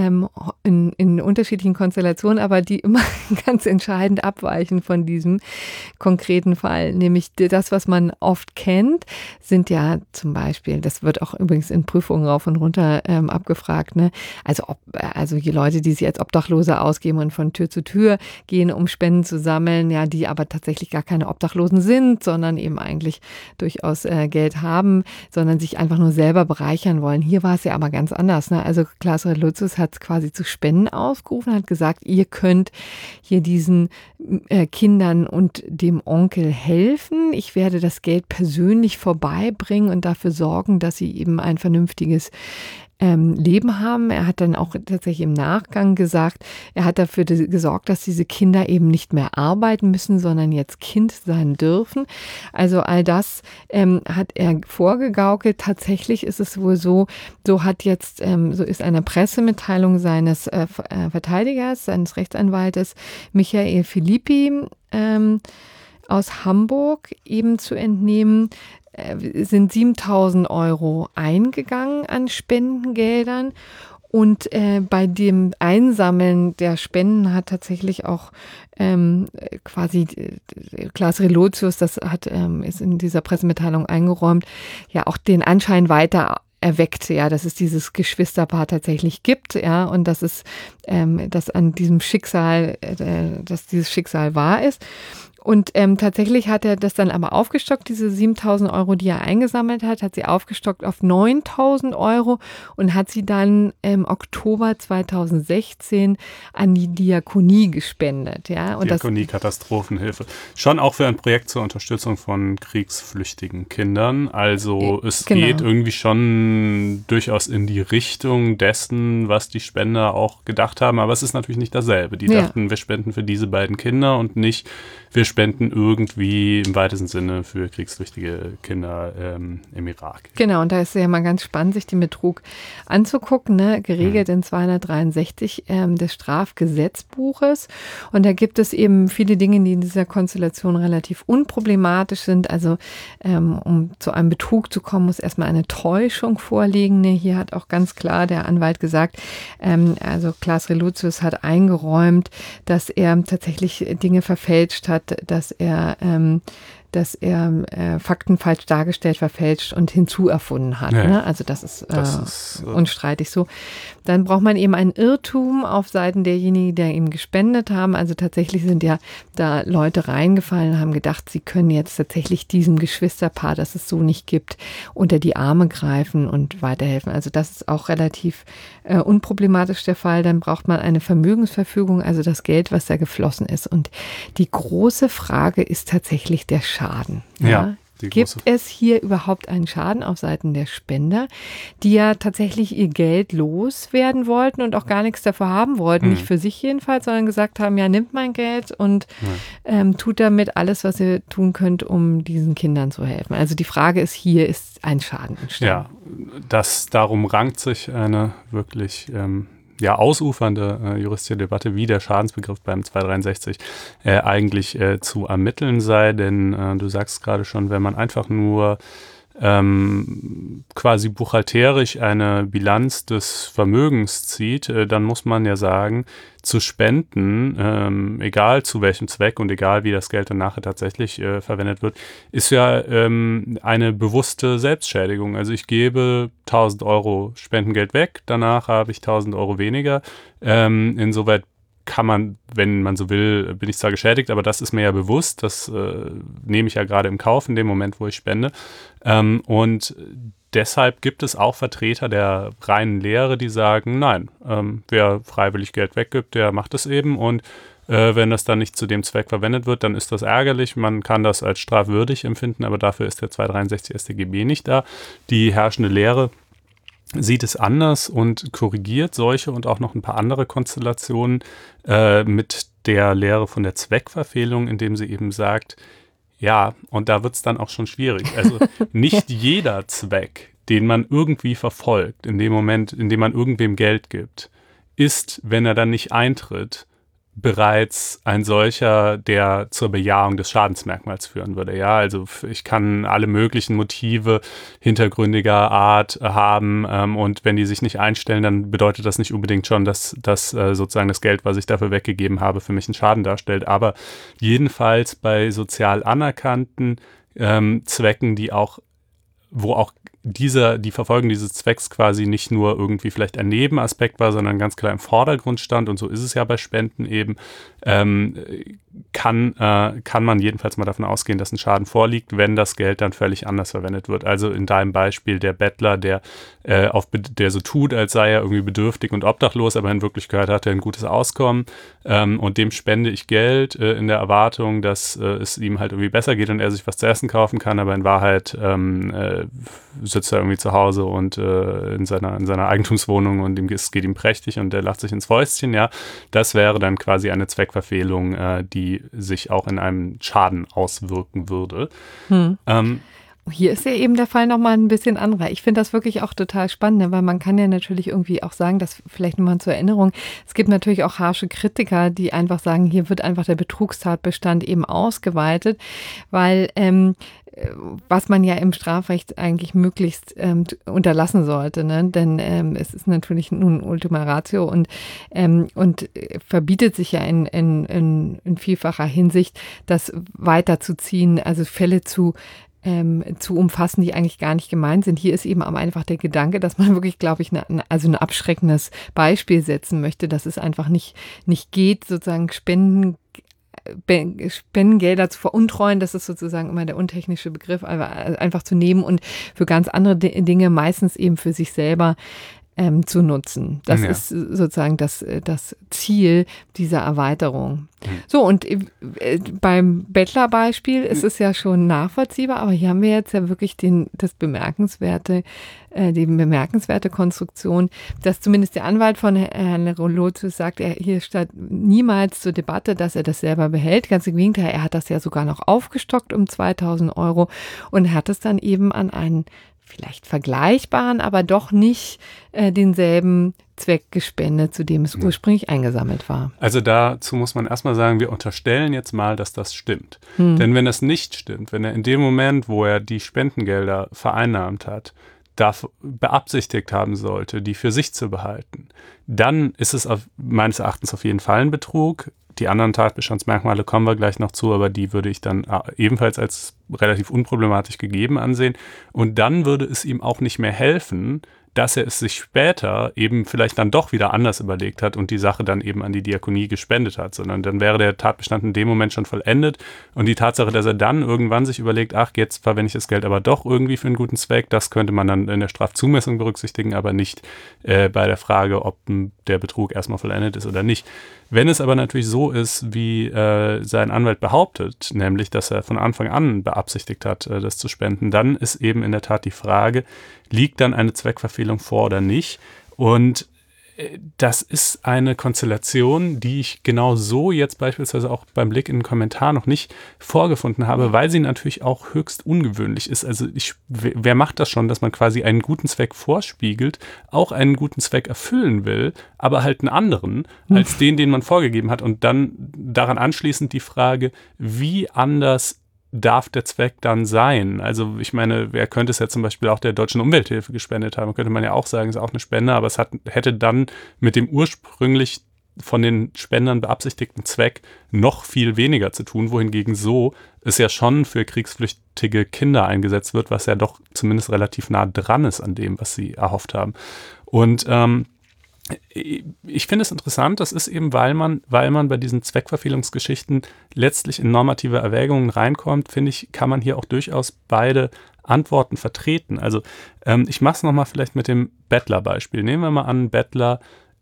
in unterschiedlichen Konstellationen, aber die immer ganz entscheidend abweichen von diesem konkreten Fall. Nämlich das, was man oft kennt, sind ja zum Beispiel, das wird auch übrigens in Prüfungen rauf und runter abgefragt, ne? Also die Leute, die sich als Obdachlose ausgeben und von Tür zu Tür gehen, um Spenden zu sammeln, ja, die aber tatsächlich gar keine Obdachlosen sind, sondern eben eigentlich durchaus Geld haben, sondern sich einfach nur selber bereichern wollen. Hier war es ja aber ganz anders. Ne? Also Klaas Relotius hat quasi zu Spenden aufgerufen, hat gesagt, ihr könnt hier diesen Kindern und dem Onkel helfen. Ich werde das Geld persönlich vorbeibringen und dafür sorgen, dass sie eben ein vernünftiges Leben haben. Er hat dann auch tatsächlich im Nachgang gesagt, er hat dafür gesorgt, dass diese Kinder eben nicht mehr arbeiten müssen, sondern jetzt Kind sein dürfen. Also all das hat er vorgegaukelt. Tatsächlich ist es wohl so ist eine Pressemitteilung seines Verteidigers, seines Rechtsanwaltes Michael Philippi aus Hamburg eben zu entnehmen. sind 7.000 € eingegangen an Spendengeldern. Und bei dem Einsammeln der Spenden hat tatsächlich auch quasi Klaas Relotius, ist in dieser Pressemitteilung eingeräumt, ja auch den Anschein weiter erweckt, ja, dass es dieses Geschwisterpaar tatsächlich gibt, ja, und dass es, dass an diesem Schicksal, dass dieses Schicksal wahr ist. Und tatsächlich hat er das dann aber aufgestockt, diese 7.000 €, die er eingesammelt hat sie aufgestockt auf 9.000 € und hat sie dann im Oktober 2016 an die Diakonie gespendet. Ja? Und Diakonie, Katastrophenhilfe. Schon auch für ein Projekt zur Unterstützung von kriegsflüchtigen Kindern. Also es geht irgendwie schon durchaus in die Richtung dessen, was die Spender auch gedacht haben. Aber es ist natürlich nicht dasselbe. Die dachten, wir spenden für diese beiden Kinder und nicht, wir spenden irgendwie im weitesten Sinne für kriegsflüchtige Kinder im Irak. Genau, und da ist es ja mal ganz spannend, sich den Betrug anzugucken, ne? Geregelt in 263 des Strafgesetzbuches. Und da gibt es eben viele Dinge, die in dieser Konstellation relativ unproblematisch sind. Also um zu einem Betrug zu kommen, muss erstmal eine Täuschung vorliegen. Ne? Hier hat auch ganz klar der Anwalt gesagt, also Klaas Relotius hat eingeräumt, dass er tatsächlich Dinge verfälscht hat, dass er Fakten falsch dargestellt, verfälscht und hinzuerfunden hat. Ja. Ne? Also das ist unstreitig so. Dann braucht man eben einen Irrtum auf Seiten derjenigen, die ihm gespendet haben. Also tatsächlich sind ja da Leute reingefallen und haben gedacht, sie können jetzt tatsächlich diesem Geschwisterpaar, das es so nicht gibt, unter die Arme greifen und weiterhelfen. Also das ist auch relativ unproblematisch der Fall. Dann braucht man eine Vermögensverfügung, also das Geld, was da geflossen ist. Und die große Frage ist tatsächlich der Schaden. Ja. Gibt es hier überhaupt einen Schaden auf Seiten der Spender, die ja tatsächlich ihr Geld loswerden wollten und auch gar nichts dafür haben wollten, nicht für sich jedenfalls, sondern gesagt haben, ja, nimmt mein Geld und tut damit alles, was ihr tun könnt, um diesen Kindern zu helfen. Also die Frage ist, hier ist ein Schaden entstanden. Ja, darum rankt sich eine wirklich ausufernde juristische Debatte, wie der Schadensbegriff beim 263 eigentlich zu ermitteln sei, denn du sagst gerade schon, wenn man einfach nur quasi buchhalterisch eine Bilanz des Vermögens zieht, dann muss man ja sagen, zu spenden, egal zu welchem Zweck und egal wie das Geld dann nachher tatsächlich verwendet wird, ist ja eine bewusste Selbstschädigung. Also ich gebe 1.000 € Spendengeld weg, danach habe ich 1.000 € weniger. Insoweit kann man, wenn man so will, bin ich zwar geschädigt, aber das ist mir ja bewusst, das nehme ich ja gerade im Kauf in dem Moment, wo ich spende. Und deshalb gibt es auch Vertreter der reinen Lehre, die sagen, nein, wer freiwillig Geld weggibt, der macht es eben und wenn das dann nicht zu dem Zweck verwendet wird, dann ist das ärgerlich. Man kann das als strafwürdig empfinden, aber dafür ist der 263 StGB nicht da. Die herrschende Lehre sieht es anders und korrigiert solche und auch noch ein paar andere Konstellationen mit der Lehre von der Zweckverfehlung, indem sie eben sagt, ja, und da wird es dann auch schon schwierig. Also nicht jeder Zweck, den man irgendwie verfolgt, in dem Moment, in dem man irgendwem Geld gibt, ist, wenn er dann nicht eintritt, bereits ein solcher, der zur Bejahung des Schadensmerkmals führen würde. Ja, also ich kann alle möglichen Motive hintergründiger Art haben und wenn die sich nicht einstellen, dann bedeutet das nicht unbedingt schon, dass sozusagen das Geld, was ich dafür weggegeben habe, für mich einen Schaden darstellt. Aber jedenfalls bei sozial anerkannten Zwecken, wo auch die Verfolgung dieses Zwecks quasi nicht nur irgendwie vielleicht ein Nebenaspekt war, sondern ganz klar im Vordergrund stand, und so ist es ja bei Spenden eben, kann man jedenfalls mal davon ausgehen, dass ein Schaden vorliegt, wenn das Geld dann völlig anders verwendet wird. Also in deinem Beispiel der Bettler, der so tut, als sei er irgendwie bedürftig und obdachlos, aber in Wirklichkeit hat er ein gutes Auskommen und dem spende ich Geld in der Erwartung, dass es ihm halt irgendwie besser geht und er sich was zu essen kaufen kann, aber in Wahrheit sitzt er irgendwie zu Hause und in seiner Eigentumswohnung und es geht ihm prächtig und er lacht sich ins Fäustchen, ja. Das wäre dann quasi eine Zweckverfehlung, die sich auch in einem Schaden auswirken würde. Hier ist ja eben der Fall nochmal ein bisschen anderer. Ich finde das wirklich auch total spannend, weil man kann ja natürlich irgendwie auch sagen, dass vielleicht nochmal zur Erinnerung, es gibt natürlich auch harsche Kritiker, die einfach sagen, hier wird einfach der Betrugstatbestand eben ausgeweitet, weil was man ja im Strafrecht eigentlich möglichst unterlassen sollte, ne? Denn es ist natürlich nun Ultima Ratio und verbietet sich ja in vielfacher Hinsicht, das weiterzuziehen, also Fälle zu umfassen, die eigentlich gar nicht gemeint sind. Hier ist eben aber einfach der Gedanke, dass man wirklich, glaube ich, ein abschreckendes Beispiel setzen möchte, dass es einfach nicht geht, sozusagen Spendengelder zu veruntreuen, das ist sozusagen immer der untechnische Begriff, aber einfach zu nehmen und für ganz andere Dinge, meistens eben für sich selber zu nutzen. Das ist sozusagen das Ziel dieser Erweiterung. So, und beim Bettlerbeispiel ist es ja schon nachvollziehbar, aber hier haben wir jetzt ja wirklich die bemerkenswerte Konstruktion, dass zumindest der Anwalt von Herrn Lotus sagt, hier steht niemals zur Debatte, dass er das selber behält. Ganz im Gegenteil, er hat das ja sogar noch aufgestockt um 2.000 € und hat es dann eben an einen vielleicht vergleichbaren, aber doch nicht denselben Zweck gespendet, zu dem es ursprünglich eingesammelt war. Also dazu muss man erstmal sagen, wir unterstellen jetzt mal, dass das stimmt. Denn wenn das nicht stimmt, wenn er in dem Moment, wo er die Spendengelder vereinnahmt hat, beabsichtigt haben sollte, die für sich zu behalten, dann ist es meines Erachtens auf jeden Fall ein Betrug. Die anderen Tatbestandsmerkmale kommen wir gleich noch zu, aber die würde ich dann ebenfalls als relativ unproblematisch gegeben ansehen. Und dann würde es ihm auch nicht mehr helfen, dass er es sich später eben vielleicht dann doch wieder anders überlegt hat und die Sache dann eben an die Diakonie gespendet hat, sondern dann wäre der Tatbestand in dem Moment schon vollendet und die Tatsache, dass er dann irgendwann sich überlegt, ach, jetzt verwende ich das Geld aber doch irgendwie für einen guten Zweck, das könnte man dann in der Strafzumessung berücksichtigen, aber nicht bei der Frage, ob der Betrug erstmal vollendet ist oder nicht. Wenn es aber natürlich so ist, wie sein Anwalt behauptet, nämlich, dass er von Anfang an beabsichtigt hat, das zu spenden, dann ist eben in der Tat die Frage, liegt dann eine Zweckverfehlung vor oder nicht? Und das ist eine Konstellation, die ich genau so jetzt beispielsweise auch beim Blick in den Kommentar noch nicht vorgefunden habe, weil sie natürlich auch höchst ungewöhnlich ist. Also wer macht das schon, dass man quasi einen guten Zweck vorspiegelt, auch einen guten Zweck erfüllen will, aber halt einen anderen als den man vorgegeben hat. Und dann daran anschließend die Frage, wie anders darf der Zweck dann sein? Also ich meine, wer könnte es ja zum Beispiel auch der Deutschen Umwelthilfe gespendet haben? Könnte man ja auch sagen, ist auch eine Spende, aber es hätte dann mit dem ursprünglich von den Spendern beabsichtigten Zweck noch viel weniger zu tun, wohingegen so es ja schon für kriegsflüchtige Kinder eingesetzt wird, was ja doch zumindest relativ nah dran ist an dem, was sie erhofft haben. Und ich finde es interessant, das ist eben, weil man bei diesen Zweckverfehlungsgeschichten letztlich in normative Erwägungen reinkommt, finde ich, kann man hier auch durchaus beide Antworten vertreten. Also ich mache es nochmal vielleicht mit dem Bettlerbeispiel. Nehmen wir mal an, einen Bettler,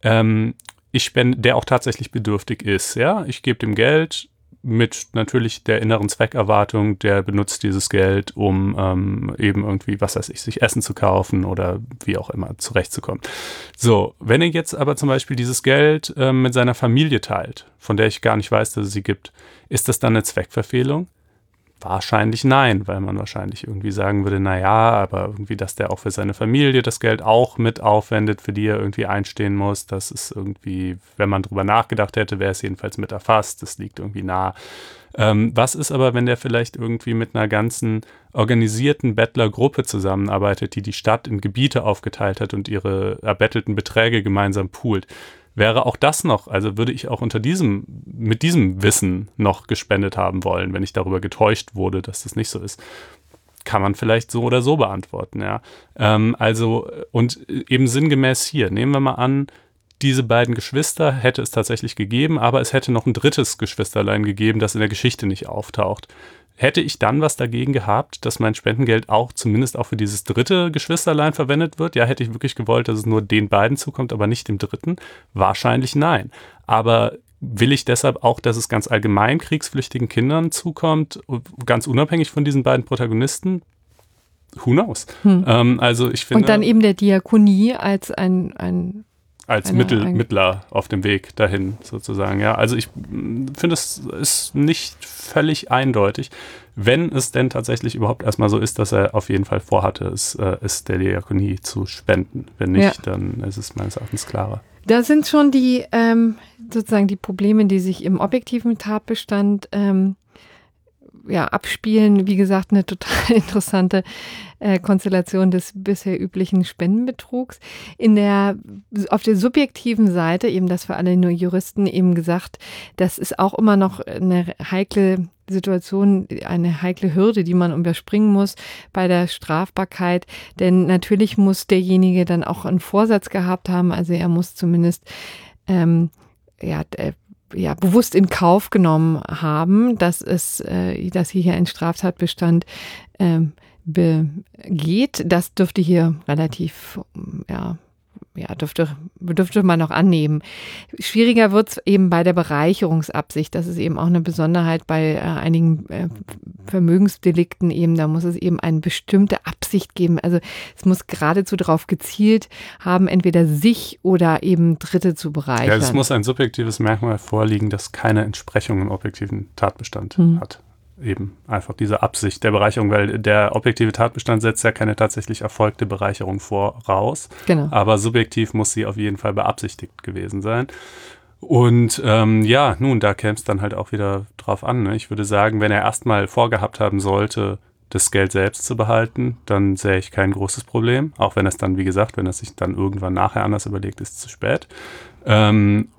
der auch tatsächlich bedürftig ist. Ja? Ich gebe dem Geld mit natürlich der inneren Zweckerwartung, der benutzt dieses Geld, um eben irgendwie, was weiß ich, sich Essen zu kaufen oder wie auch immer zurechtzukommen. So, wenn er jetzt aber zum Beispiel dieses Geld mit seiner Familie teilt, von der ich gar nicht weiß, dass es sie gibt, ist das dann eine Zweckverfehlung? Wahrscheinlich nein, weil man wahrscheinlich irgendwie sagen würde, naja, aber irgendwie, dass der auch für seine Familie das Geld auch mit aufwendet, für die er irgendwie einstehen muss, das ist irgendwie, wenn man drüber nachgedacht hätte, wäre es jedenfalls mit erfasst, das liegt irgendwie nah. Was ist aber, wenn der vielleicht irgendwie mit einer ganzen organisierten Bettlergruppe zusammenarbeitet, die Stadt in Gebiete aufgeteilt hat und ihre erbettelten Beträge gemeinsam poolt? Wäre auch das noch, also würde ich auch mit diesem Wissen noch gespendet haben wollen, wenn ich darüber getäuscht wurde, dass das nicht so ist. Kann man vielleicht so oder so beantworten, ja. Und eben sinngemäß hier, nehmen wir mal an, diese beiden Geschwister hätte es tatsächlich gegeben, aber es hätte noch ein drittes Geschwisterlein gegeben, das in der Geschichte nicht auftaucht. Hätte ich dann was dagegen gehabt, dass mein Spendengeld auch zumindest auch für dieses dritte Geschwisterlein verwendet wird? Ja, hätte ich wirklich gewollt, dass es nur den beiden zukommt, aber nicht dem dritten? Wahrscheinlich nein. Aber will ich deshalb auch, dass es ganz allgemein kriegsflüchtigen Kindern zukommt, ganz unabhängig von diesen beiden Protagonisten? Who knows? Also ich finde, und dann eben der Diakonie als als Mittler auf dem Weg dahin sozusagen. Ja, also ich finde, es ist nicht völlig eindeutig, wenn es denn tatsächlich überhaupt erstmal so ist, dass er auf jeden Fall vorhatte, es der Diakonie zu spenden. Wenn nicht, dann ist es meines Erachtens klarer. Da sind schon die sozusagen die Probleme, die sich im objektiven Tatbestand abspielen. Wie gesagt, eine total interessante Konstellation des bisher üblichen Spendenbetrugs. Auf der subjektiven Seite, eben das für alle nur Juristen eben gesagt, das ist auch immer noch eine heikle Situation, eine heikle Hürde, die man überspringen muss bei der Strafbarkeit. Denn natürlich muss derjenige dann auch einen Vorsatz gehabt haben, also er muss zumindest bewusst in Kauf genommen haben, dass hier ein Straftatbestand begeht. Das dürfte hier relativ, dürfte man noch annehmen. Schwieriger wird es eben bei der Bereicherungsabsicht. Das ist eben auch eine Besonderheit bei einigen Vermögensdelikten eben. Da muss es eben eine bestimmte Absicht geben. Also es muss geradezu darauf gezielt haben, entweder sich oder eben Dritte zu bereichern. Ja, es muss ein subjektives Merkmal vorliegen, das keine Entsprechung im objektiven Tatbestand hat. Eben einfach diese Absicht der Bereicherung, weil der objektive Tatbestand setzt ja keine tatsächlich erfolgte Bereicherung voraus. Genau. Aber subjektiv muss sie auf jeden Fall beabsichtigt gewesen sein. Und da käme es dann halt auch wieder drauf an. Ne? Ich würde sagen, wenn er erstmal vorgehabt haben sollte, das Geld selbst zu behalten, dann sähe ich kein großes Problem. Auch wenn es dann, wie gesagt, wenn er sich dann irgendwann nachher anders überlegt, ist es zu spät. Wenn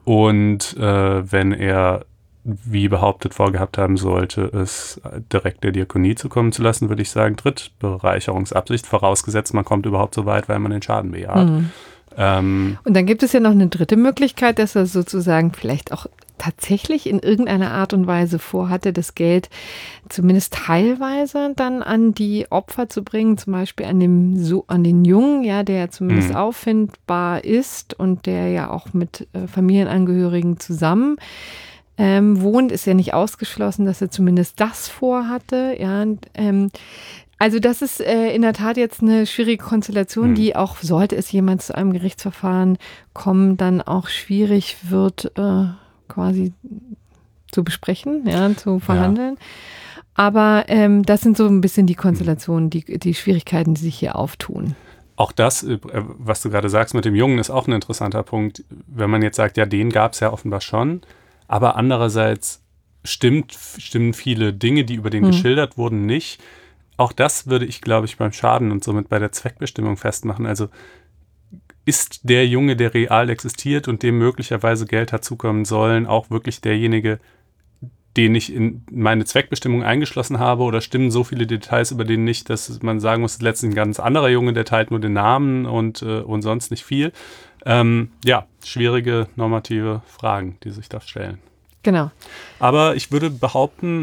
er wie behauptet vorgehabt haben sollte, es direkt der Diakonie zukommen zu lassen, würde ich sagen, Drittbereicherungsabsicht, vorausgesetzt, man kommt überhaupt so weit, weil man den Schaden bejaht. Und dann gibt es ja noch eine dritte Möglichkeit, dass er sozusagen vielleicht auch tatsächlich in irgendeiner Art und Weise vorhatte, das Geld zumindest teilweise dann an die Opfer zu bringen, zum Beispiel an den Jungen, ja, der zumindest auffindbar ist und der ja auch mit Familienangehörigen zusammen wohnt, ist ja nicht ausgeschlossen, dass er zumindest das vorhatte. Ja, also das ist in der Tat jetzt eine schwierige Konstellation, die auch, sollte es jemand zu einem Gerichtsverfahren kommen, dann auch schwierig wird, quasi zu besprechen, zu verhandeln. Ja. Aber das sind so ein bisschen die Konstellationen, die Schwierigkeiten, die sich hier auftun. Auch das, was du gerade sagst mit dem Jungen, ist auch ein interessanter Punkt. Wenn man jetzt sagt, ja, den gab es ja offenbar schon, aber andererseits stimmen viele Dinge, die über den geschildert wurden, nicht. Auch das würde ich, glaube ich, beim Schaden und somit bei der Zweckbestimmung festmachen. Also ist der Junge, der real existiert und dem möglicherweise Geld hat zukommen sollen, auch wirklich derjenige, den ich in meine Zweckbestimmung eingeschlossen habe, oder stimmen so viele Details über den nicht, dass man sagen muss, letztlich ein ganz anderer Junge, der teilt nur den Namen und sonst nicht viel. Schwierige normative Fragen, die sich da stellen. Genau. Aber ich würde behaupten,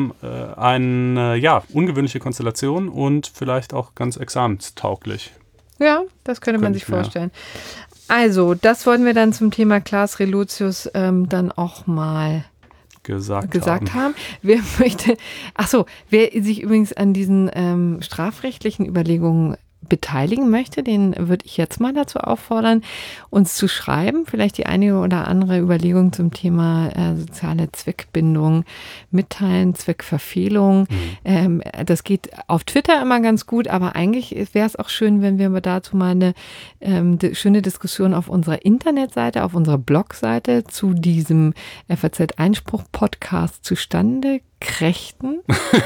eine ungewöhnliche Konstellation und vielleicht auch ganz examenstauglich. Ja, das könnte man sich vorstellen. Also, das wollten wir dann zum Thema Claes Relotius dann auch mal gesagt haben. Wer sich übrigens an diesen strafrechtlichen Überlegungen beteiligen möchte, den würde ich jetzt mal dazu auffordern, uns zu schreiben, vielleicht die eine oder andere Überlegung zum Thema soziale Zweckbindung mitteilen, Zweckverfehlung. Das geht auf Twitter immer ganz gut, aber eigentlich wäre es auch schön, wenn wir dazu mal eine schöne Diskussion auf unserer Internetseite, auf unserer Blogseite zu diesem FAZ-Einspruch-Podcast zustande kriegten.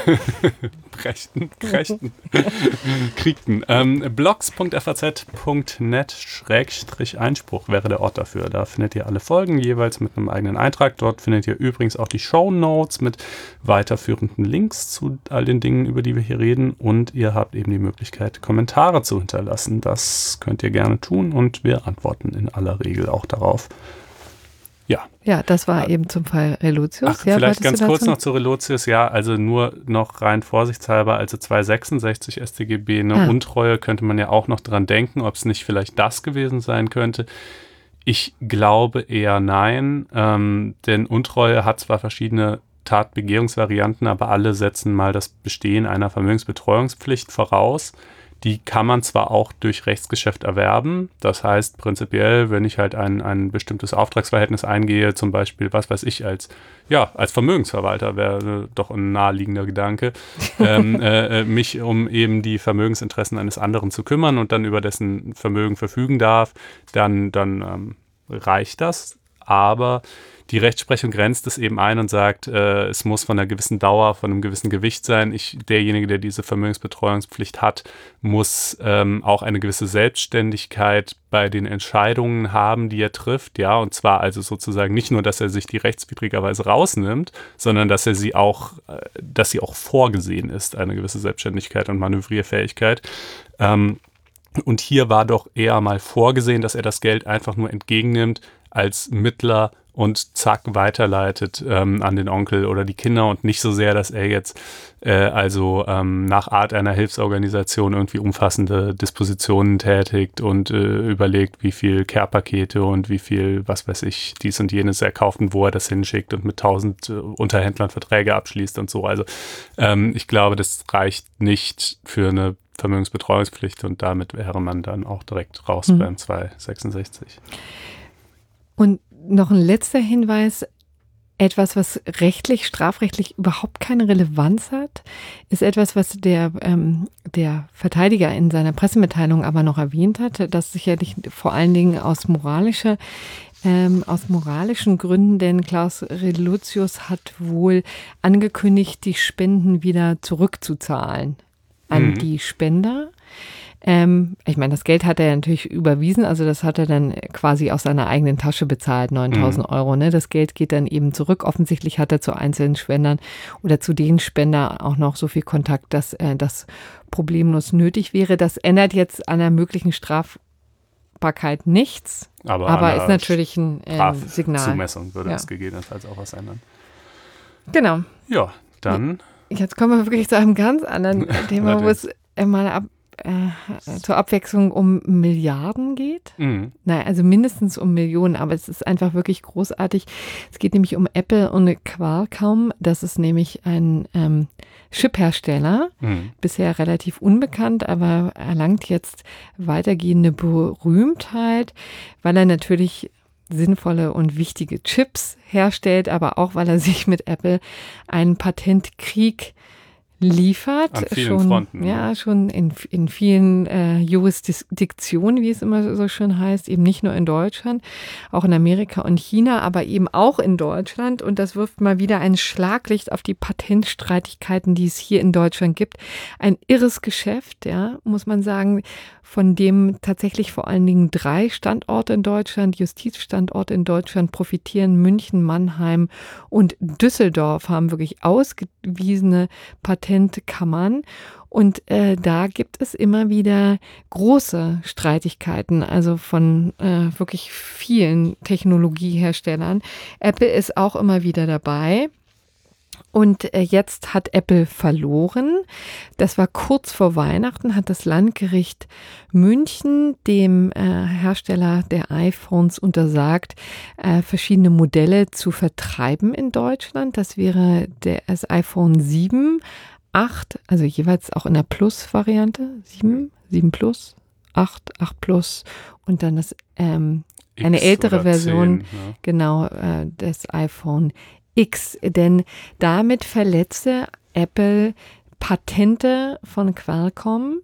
blogs.faz.net/Einspruch wäre der Ort dafür. Da findet ihr alle Folgen jeweils mit einem eigenen Eintrag. Dort findet ihr übrigens auch die Shownotes mit weiterführenden Links zu all den Dingen, über die wir hier reden. Und ihr habt eben die Möglichkeit, Kommentare zu hinterlassen. Das könnt ihr gerne tun und wir antworten in aller Regel auch darauf. Ja, das war eben zum Fall Relotius. Vielleicht ganz kurz noch zu Relotius. Ja, also nur noch rein vorsichtshalber, also 266 StGB, eine Untreue, könnte man ja auch noch dran denken, ob es nicht vielleicht das gewesen sein könnte. Ich glaube eher nein, denn Untreue hat zwar verschiedene Tatbegehungsvarianten, aber alle setzen mal das Bestehen einer Vermögensbetreuungspflicht voraus. Die kann man zwar auch durch Rechtsgeschäft erwerben, das heißt prinzipiell, wenn ich halt ein bestimmtes Auftragsverhältnis eingehe, zum Beispiel, was weiß ich, als Vermögensverwalter, wäre doch ein naheliegender Gedanke, mich um eben die Vermögensinteressen eines anderen zu kümmern und dann über dessen Vermögen verfügen darf, dann reicht das. Aber die Rechtsprechung grenzt es eben ein und sagt, es muss von einer gewissen Dauer, von einem gewissen Gewicht sein. Derjenige, der diese Vermögensbetreuungspflicht hat, muss auch eine gewisse Selbstständigkeit bei den Entscheidungen haben, die er trifft, ja, und zwar also sozusagen nicht nur, dass er sich die rechtswidrigerweise rausnimmt, sondern dass sie auch vorgesehen ist, eine gewisse Selbstständigkeit und Manövrierfähigkeit. Und hier war doch eher mal vorgesehen, dass er das Geld einfach nur entgegennimmt als Mittler und zack weiterleitet an den Onkel oder die Kinder und nicht so sehr, dass er jetzt nach Art einer Hilfsorganisation irgendwie umfassende Dispositionen tätigt und überlegt, wie viel Care-Pakete und wie viel, was weiß ich, dies und jenes er kauft und wo er das hinschickt und mit 1000 Unterhändlern Verträge abschließt und so. Also ich glaube, das reicht nicht für eine Vermögensbetreuungspflicht und damit wäre man dann auch direkt raus beim 266. Und noch ein letzter Hinweis, etwas, was strafrechtlich überhaupt keine Relevanz hat, ist etwas, was der Verteidiger in seiner Pressemitteilung aber noch erwähnt hat, das sicherlich vor allen Dingen aus moralischen Gründen, denn Klaus Relotius hat wohl angekündigt, die Spenden wieder zurückzuzahlen an die Spender. Ich meine, das Geld hat er natürlich überwiesen, also das hat er dann quasi aus seiner eigenen Tasche bezahlt, 9.000 Euro. Ne? Das Geld geht dann eben zurück. Offensichtlich hat er zu einzelnen Spendern oder zu den Spender auch noch so viel Kontakt, dass das problemlos nötig wäre. Das ändert jetzt an der möglichen Strafbarkeit nichts, aber ist natürlich ein Signal. Strafzumessung würde es gegebenenfalls auch was ändern. Genau. Ja, dann. Jetzt kommen wir wirklich zu einem ganz anderen Thema, wo es mal zur Abwechslung um Milliarden geht. Nein, also mindestens um Millionen, aber es ist einfach wirklich großartig. Es geht nämlich um Apple und Qualcomm. Das ist nämlich ein Chip-Hersteller, bisher relativ unbekannt, aber erlangt jetzt weitergehende Berühmtheit, weil er natürlich sinnvolle und wichtige Chips herstellt, aber auch, weil er sich mit Apple einen Patentkrieg liefert. An vielen Fronten. Ja, schon in vielen Jurisdiktionen, wie es immer so schön heißt, eben nicht nur in Deutschland, auch in Amerika und China, aber eben auch in Deutschland. Und das wirft mal wieder ein Schlaglicht auf die Patentstreitigkeiten, die es hier in Deutschland gibt. Ein irres Geschäft, ja, muss man sagen, von dem tatsächlich vor allen Dingen 3 Standorte in Deutschland, Justizstandorte in Deutschland profitieren. München, Mannheim und Düsseldorf haben wirklich ausgewiesene Patentkammern. Und da gibt es immer wieder große Streitigkeiten, also von wirklich vielen Technologieherstellern. Apple ist auch immer wieder dabei. Und jetzt hat Apple verloren. Das war kurz vor Weihnachten, hat das Landgericht München dem Hersteller der iPhones untersagt, verschiedene Modelle zu vertreiben in Deutschland. Das wäre das iPhone 7, 8, also jeweils auch in der Plus-Variante, 7 Plus, 8 Plus und dann eine ältere Version, 10, ja. Genau, das iPhone X, denn damit verletzte Apple Patente von Qualcomm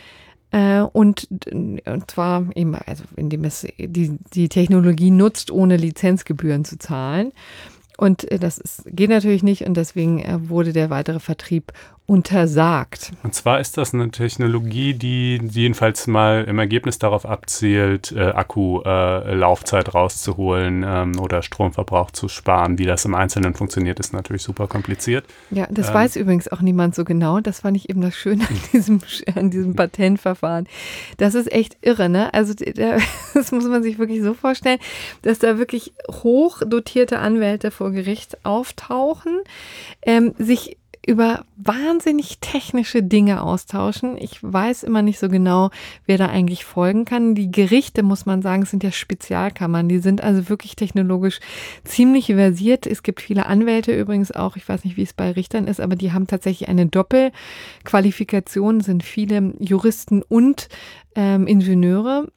und zwar eben, also indem es die Technologie nutzt, ohne Lizenzgebühren zu zahlen. Und geht natürlich nicht und deswegen wurde der weitere Vertrieb untersagt. Und zwar ist das eine Technologie, die jedenfalls mal im Ergebnis darauf abzielt, Akkulaufzeit rauszuholen oder Stromverbrauch zu sparen. Wie das im Einzelnen funktioniert, ist natürlich super kompliziert. Ja, das weiß übrigens auch niemand so genau. Das fand ich eben das Schöne an diesem Patentverfahren. Das ist echt irre, ne? Also das muss man sich wirklich so vorstellen, dass da wirklich hochdotierte Anwälte vor Gericht auftauchen, sich über wahnsinnig technische Dinge austauschen. Ich weiß immer nicht so genau, wer da eigentlich folgen kann. Die Gerichte, muss man sagen, sind ja Spezialkammern. Die sind also wirklich technologisch ziemlich versiert. Es gibt viele Anwälte übrigens auch. Ich weiß nicht, wie es bei Richtern ist, aber die haben tatsächlich eine Doppelqualifikation, sind viele Juristen und Ingenieure.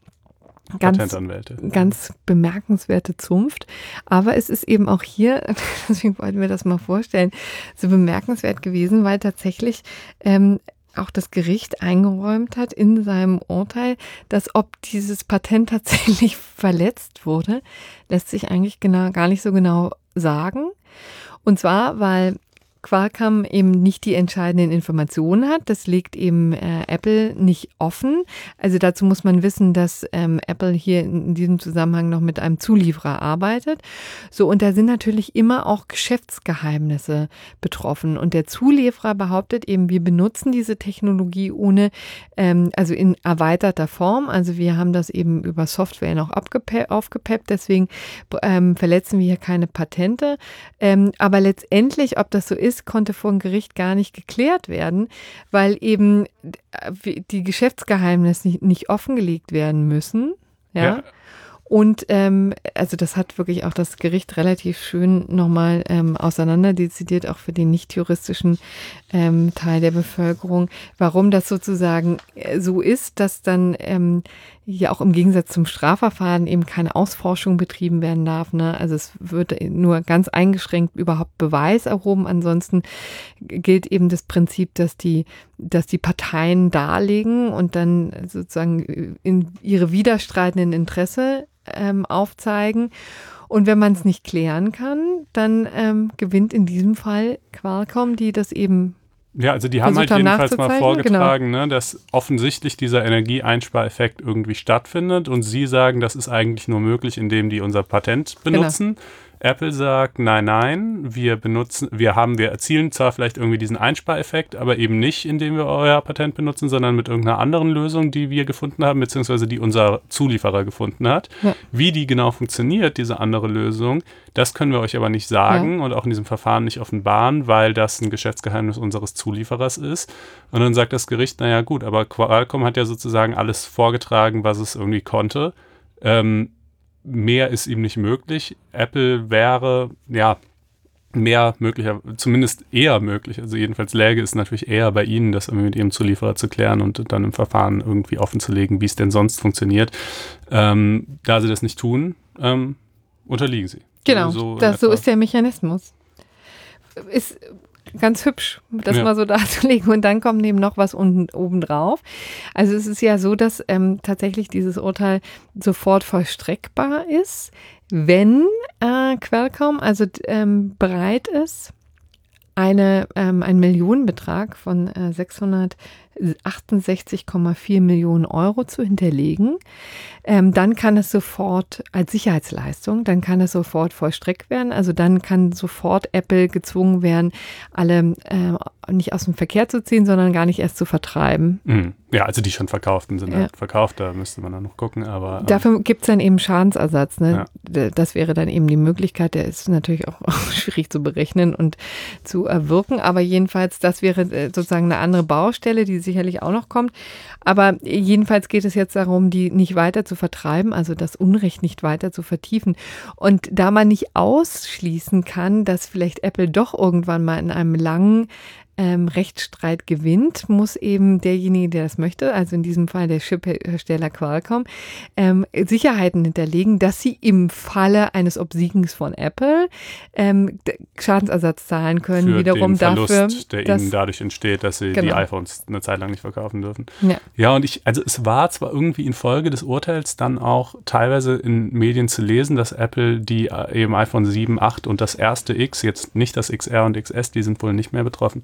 Ganz bemerkenswerte Zunft. Aber es ist eben auch hier, deswegen wollten wir das mal vorstellen, so bemerkenswert gewesen, weil tatsächlich auch das Gericht eingeräumt hat in seinem Urteil, dass ob dieses Patent tatsächlich verletzt wurde, lässt sich eigentlich gar nicht so genau sagen. Und zwar, weil Qualcomm eben nicht die entscheidenden Informationen hat. Das legt eben Apple nicht offen. Also dazu muss man wissen, dass Apple hier in diesem Zusammenhang noch mit einem Zulieferer arbeitet. So, und da sind natürlich immer auch Geschäftsgeheimnisse betroffen. Und der Zulieferer behauptet eben, wir benutzen diese Technologie also in erweiterter Form. Also wir haben das eben über Software noch aufgepeppt. Deswegen verletzen wir hier keine Patente. Aber letztendlich, ob das so ist, konnte vor dem Gericht gar nicht geklärt werden, weil eben die Geschäftsgeheimnisse nicht offengelegt werden müssen. Ja. Und also das hat wirklich auch das Gericht relativ schön nochmal auseinanderdezidiert, auch für den nicht-juristischen Teil der Bevölkerung, warum das sozusagen so ist, dass dann hier auch im Gegensatz zum Strafverfahren eben keine Ausforschung betrieben werden darf. Ne? Also es wird nur ganz eingeschränkt überhaupt Beweis erhoben. Ansonsten gilt eben das Prinzip, dass die Parteien darlegen und dann sozusagen in ihre widerstreitenden Interesse aufzeigen. Und wenn man es nicht klären kann, dann gewinnt in diesem Fall Qualcomm, die das eben ja, also die haben halt jedenfalls mal vorgetragen, genau, ne, dass offensichtlich dieser Energieeinspareffekt irgendwie stattfindet und sie sagen, das ist eigentlich nur möglich, indem die unser Patent benutzen. Genau. Apple sagt, nein, wir erzielen zwar vielleicht irgendwie diesen Einspareffekt, aber eben nicht, indem wir euer Patent benutzen, sondern mit irgendeiner anderen Lösung, die wir gefunden haben, beziehungsweise die unser Zulieferer gefunden hat. Ja. Wie die genau funktioniert, diese andere Lösung, das können wir euch aber nicht sagen und auch in diesem Verfahren nicht offenbaren, weil das ein Geschäftsgeheimnis unseres Zulieferers ist. Und dann sagt das Gericht, naja gut, aber Qualcomm hat ja sozusagen alles vorgetragen, was es irgendwie konnte. Mehr ist ihm nicht möglich. Apple wäre, mehr möglicher, zumindest eher möglich. Also jedenfalls läge es natürlich eher bei Ihnen, das irgendwie mit Ihrem Zulieferer zu klären und dann im Verfahren irgendwie offenzulegen, wie es denn sonst funktioniert. Da Sie das nicht tun, unterliegen Sie. Genau, so ist der Mechanismus. Ist ganz hübsch, das mal so darzulegen. Und dann kommt eben noch was oben drauf. Also es ist ja so, dass tatsächlich dieses Urteil sofort vollstreckbar ist, wenn Qualcomm bereit ist, einen Millionenbetrag von 668,4 Millionen Euro zu hinterlegen, dann kann es sofort als Sicherheitsleistung, dann kann es sofort vollstreckt werden. Also dann kann sofort Apple gezwungen werden, alle nicht aus dem Verkehr zu ziehen, sondern gar nicht erst zu vertreiben. Mhm. Ja, also die schon verkauften sind halt verkauft, da müsste man dann noch gucken. Aber dafür gibt es dann eben Schadensersatz. Ne? Ja. Das wäre dann eben die Möglichkeit, der ist natürlich auch schwierig zu berechnen und zu erwirken, aber jedenfalls, das wäre sozusagen eine andere Baustelle, die sicherlich auch noch kommt. Aber jedenfalls geht es jetzt darum, die nicht weiter zu vertreiben, also das Unrecht nicht weiter zu vertiefen. Und da man nicht ausschließen kann, dass vielleicht Apple doch irgendwann mal in einem langen Rechtsstreit gewinnt, muss eben derjenige, der das möchte, also in diesem Fall der Chiphersteller Qualcomm, Sicherheiten hinterlegen, dass sie im Falle eines Obsiegens von Apple Schadensersatz zahlen können. Für wiederum den Verlust, dafür, der ihnen dadurch entsteht, dass sie die iPhones eine Zeit lang nicht verkaufen dürfen. Ja, und es war zwar irgendwie in Folge des Urteils dann auch teilweise in Medien zu lesen, dass Apple die eben iPhone 7, 8 und das erste X, jetzt nicht das XR und XS, die sind wohl nicht mehr betroffen,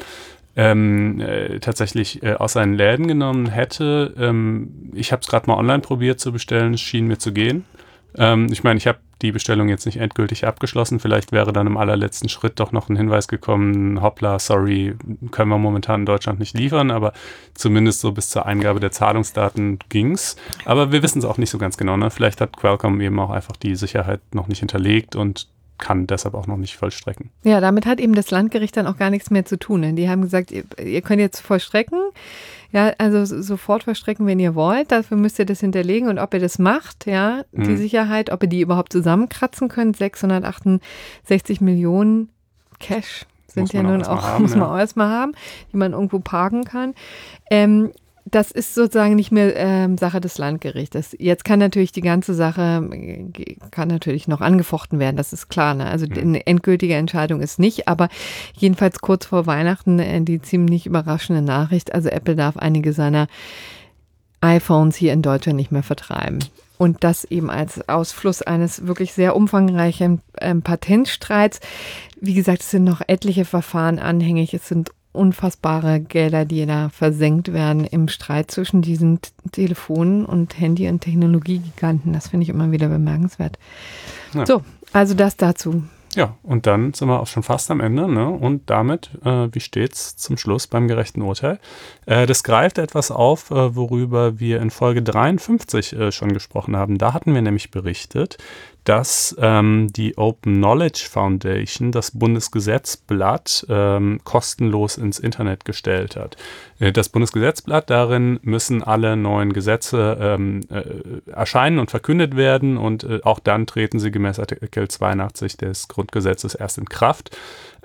tatsächlich aus seinen Läden genommen hätte. Ich habe es gerade mal online probiert zu bestellen, es schien mir zu gehen. Ich meine, ich habe die Bestellung jetzt nicht endgültig abgeschlossen. Vielleicht wäre dann im allerletzten Schritt doch noch ein Hinweis gekommen, hoppla, sorry, können wir momentan in Deutschland nicht liefern, aber zumindest so bis zur Eingabe der Zahlungsdaten ging's. Aber wir wissen es auch nicht so ganz genau. Ne? Vielleicht hat Qualcomm eben auch einfach die Sicherheit noch nicht hinterlegt und kann deshalb auch noch nicht vollstrecken. Ja, damit hat eben das Landgericht dann auch gar nichts mehr zu tun. Ne? Die haben gesagt, ihr könnt jetzt vollstrecken, ja, also sofort vollstrecken, wenn ihr wollt. Dafür müsst ihr das hinterlegen und ob ihr das macht, ja, die Sicherheit, ob ihr die überhaupt zusammenkratzen könnt, 668 Millionen Cash sind ja nun auch, muss man auch erstmal haben, die man irgendwo parken kann. das ist sozusagen nicht mehr Sache des Landgerichtes. Jetzt kann natürlich die ganze Sache kann natürlich noch angefochten werden, das ist klar. Ne? Also eine endgültige Entscheidung ist nicht, aber jedenfalls kurz vor Weihnachten die ziemlich überraschende Nachricht. Also Apple darf einige seiner iPhones hier in Deutschland nicht mehr vertreiben. Und das eben als Ausfluss eines wirklich sehr umfangreichen Patentstreits. Wie gesagt, es sind noch etliche Verfahren anhängig. Es sind unfassbare Gelder, die da versenkt werden im Streit zwischen diesen Telefonen und Handy- und Technologiegiganten. Das finde ich immer wieder bemerkenswert. Ja. So, also das dazu. Ja, und dann sind wir auch schon fast am Ende, ne? Und damit, wie steht's zum Schluss beim gerechten Urteil? Das greift etwas auf, worüber wir in Folge 53 schon gesprochen haben. Da hatten wir nämlich berichtet, dass die Open Knowledge Foundation das Bundesgesetzblatt kostenlos ins Internet gestellt hat. Das Bundesgesetzblatt, darin müssen alle neuen Gesetze erscheinen und verkündet werden und auch dann treten sie gemäß Artikel 82 des Grundgesetzes erst in Kraft.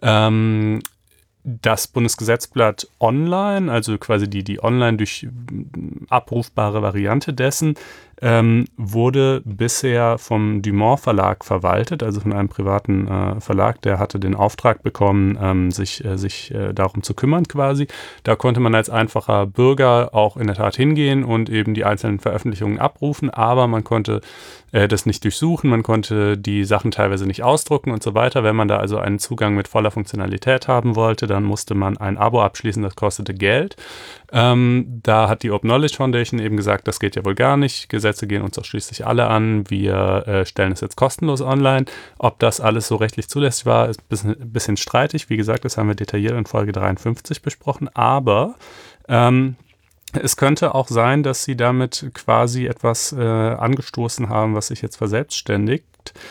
Das Bundesgesetzblatt online, also quasi die online durch abrufbare Variante dessen, wurde bisher vom Dumont Verlag verwaltet, also von einem privaten Verlag, der hatte den Auftrag bekommen, sich darum zu kümmern quasi. Da konnte man als einfacher Bürger auch in der Tat hingehen und eben die einzelnen Veröffentlichungen abrufen, aber man konnte das nicht durchsuchen, man konnte die Sachen teilweise nicht ausdrucken und so weiter. Wenn man da also einen Zugang mit voller Funktionalität haben wollte, dann musste man ein Abo abschließen, das kostete Geld. Da hat die Open Knowledge Foundation eben gesagt, das geht ja wohl gar nicht, Gesetze gehen uns doch schließlich alle an, wir stellen es jetzt kostenlos online. Ob das alles so rechtlich zulässig war, ist ein bisschen streitig. Wie gesagt, das haben wir detailliert in Folge 53 besprochen, aber es könnte auch sein, dass sie damit quasi etwas angestoßen haben, was sich jetzt verselbstständigt.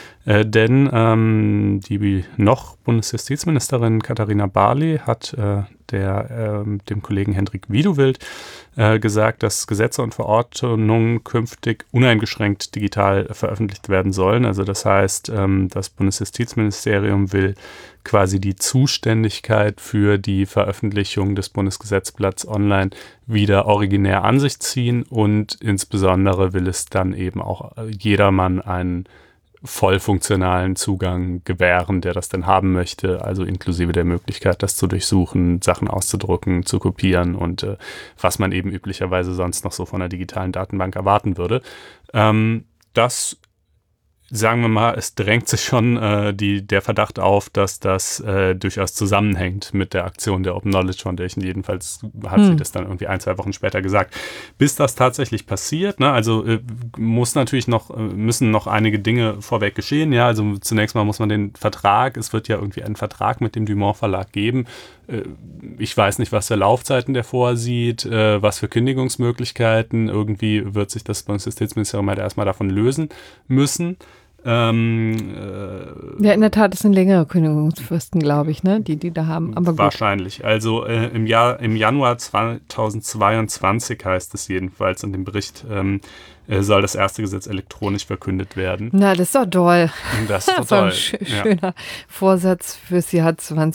Denn die noch Bundesjustizministerin Katharina Barley hat dem Kollegen Hendrik Wiedewild gesagt, dass Gesetze und Verordnungen künftig uneingeschränkt digital veröffentlicht werden sollen. Also das heißt, das Bundesjustizministerium will quasi die Zuständigkeit für die Veröffentlichung des Bundesgesetzblatts online wieder originär an sich ziehen und insbesondere will es dann eben auch jedermann einen voll funktionalen Zugang gewähren, der das dann haben möchte, also inklusive der Möglichkeit, das zu durchsuchen, Sachen auszudrucken, zu kopieren und was man eben üblicherweise sonst noch so von einer digitalen Datenbank erwarten würde. Das, sagen wir mal, es drängt sich schon der Verdacht auf, dass das durchaus zusammenhängt mit der Aktion der Open Knowledge Foundation. Jedenfalls hat sie das dann irgendwie 1-2 Wochen später gesagt. Bis das tatsächlich passiert, ne, also müssen noch einige Dinge vorweg geschehen. Ja, also zunächst mal muss man den Vertrag, es wird ja irgendwie einen Vertrag mit dem Dumont Verlag geben. Ich weiß nicht, was für Laufzeiten der vorsieht, was für Kündigungsmöglichkeiten. Irgendwie wird sich das Bundesjustizministerium halt erstmal davon lösen müssen. Ja, in der Tat, das sind längere Kündigungsfristen, glaube ich, ne, die da haben. Aber wahrscheinlich. Gut. Also im Januar 2022 heißt es jedenfalls in dem Bericht, soll das erste Gesetz elektronisch verkündet werden. Na, das ist doch toll. Das ist doch toll. Ein schöner Vorsatz fürs Jahr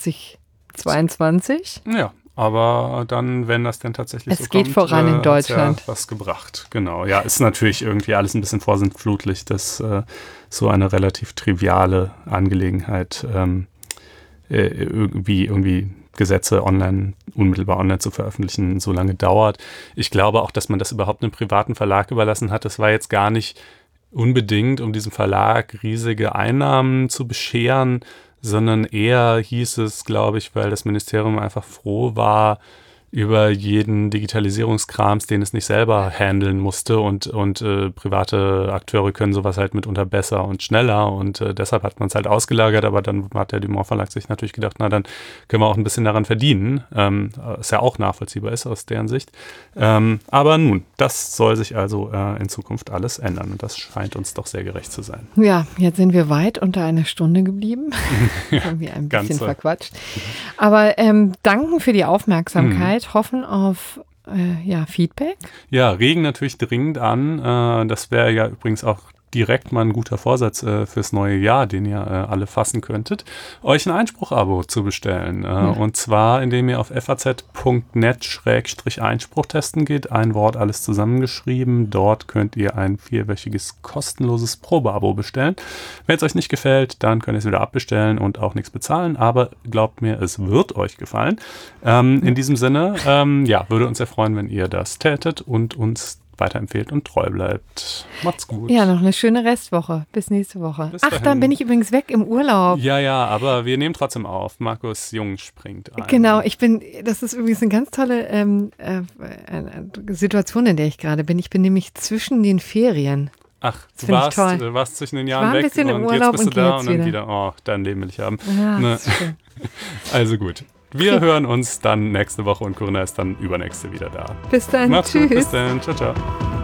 2022. Ja. Aber dann, wenn das denn tatsächlich so kommt, es geht voran in Deutschland. Ja was gebracht, genau. Ja, ist natürlich irgendwie alles ein bisschen vorsintflutlich, dass so eine relativ triviale Angelegenheit irgendwie Gesetze unmittelbar online zu veröffentlichen, so lange dauert. Ich glaube auch, dass man das überhaupt einem privaten Verlag überlassen hat. Das war jetzt gar nicht unbedingt, um diesem Verlag riesige Einnahmen zu bescheren, sondern eher hieß es, glaube ich, weil das Ministerium einfach froh war über jeden Digitalisierungskrams, den es nicht selber handeln musste und private Akteure können sowas halt mitunter besser und schneller und deshalb hat man es halt ausgelagert, aber dann hat der Dumont Verlag sich natürlich gedacht, na dann können wir auch ein bisschen daran verdienen, was ja auch nachvollziehbar ist aus deren Sicht. Aber nun, das soll sich also in Zukunft alles ändern und das scheint uns doch sehr gerecht zu sein. Ja, jetzt sind wir weit unter einer Stunde geblieben, irgendwie ein bisschen verquatscht. Aber danken für die Aufmerksamkeit. Hoffen auf Feedback. Ja, regen natürlich dringend an. Das wäre ja übrigens auch direkt mal ein guter Vorsatz fürs neue Jahr, den ihr alle fassen könntet, euch ein Einspruch-Abo zu bestellen. Und zwar, indem ihr auf faz.net/Einspruch testen geht. Ein Wort, alles zusammengeschrieben. Dort könnt ihr ein 4-wöchiges kostenloses Probeabo bestellen. Wenn es euch nicht gefällt, dann könnt ihr es wieder abbestellen und auch nichts bezahlen. Aber glaubt mir, es wird euch gefallen. In diesem Sinne, würde uns sehr freuen, wenn ihr das tätet und uns weiterempfehlt und treu bleibt. Macht's gut. Ja, noch eine schöne Restwoche. Bis nächste Woche. Dann bin ich übrigens weg im Urlaub. Ja, aber wir nehmen trotzdem auf. Markus Jung springt ein. Genau, das ist übrigens eine ganz tolle Situation, in der ich gerade bin. Ich bin nämlich zwischen den Ferien. Ach, du warst zwischen den Jahren weg ein bisschen im Urlaub jetzt bist du da und dann wieder. wieder, oh, dein Leben will ich haben. Ja, Ne? Also gut. Wir hören uns dann nächste Woche und Corinna ist dann übernächste wieder da. Bis dann. Macht's Tschüss. gut, bis dann. Ciao, ciao.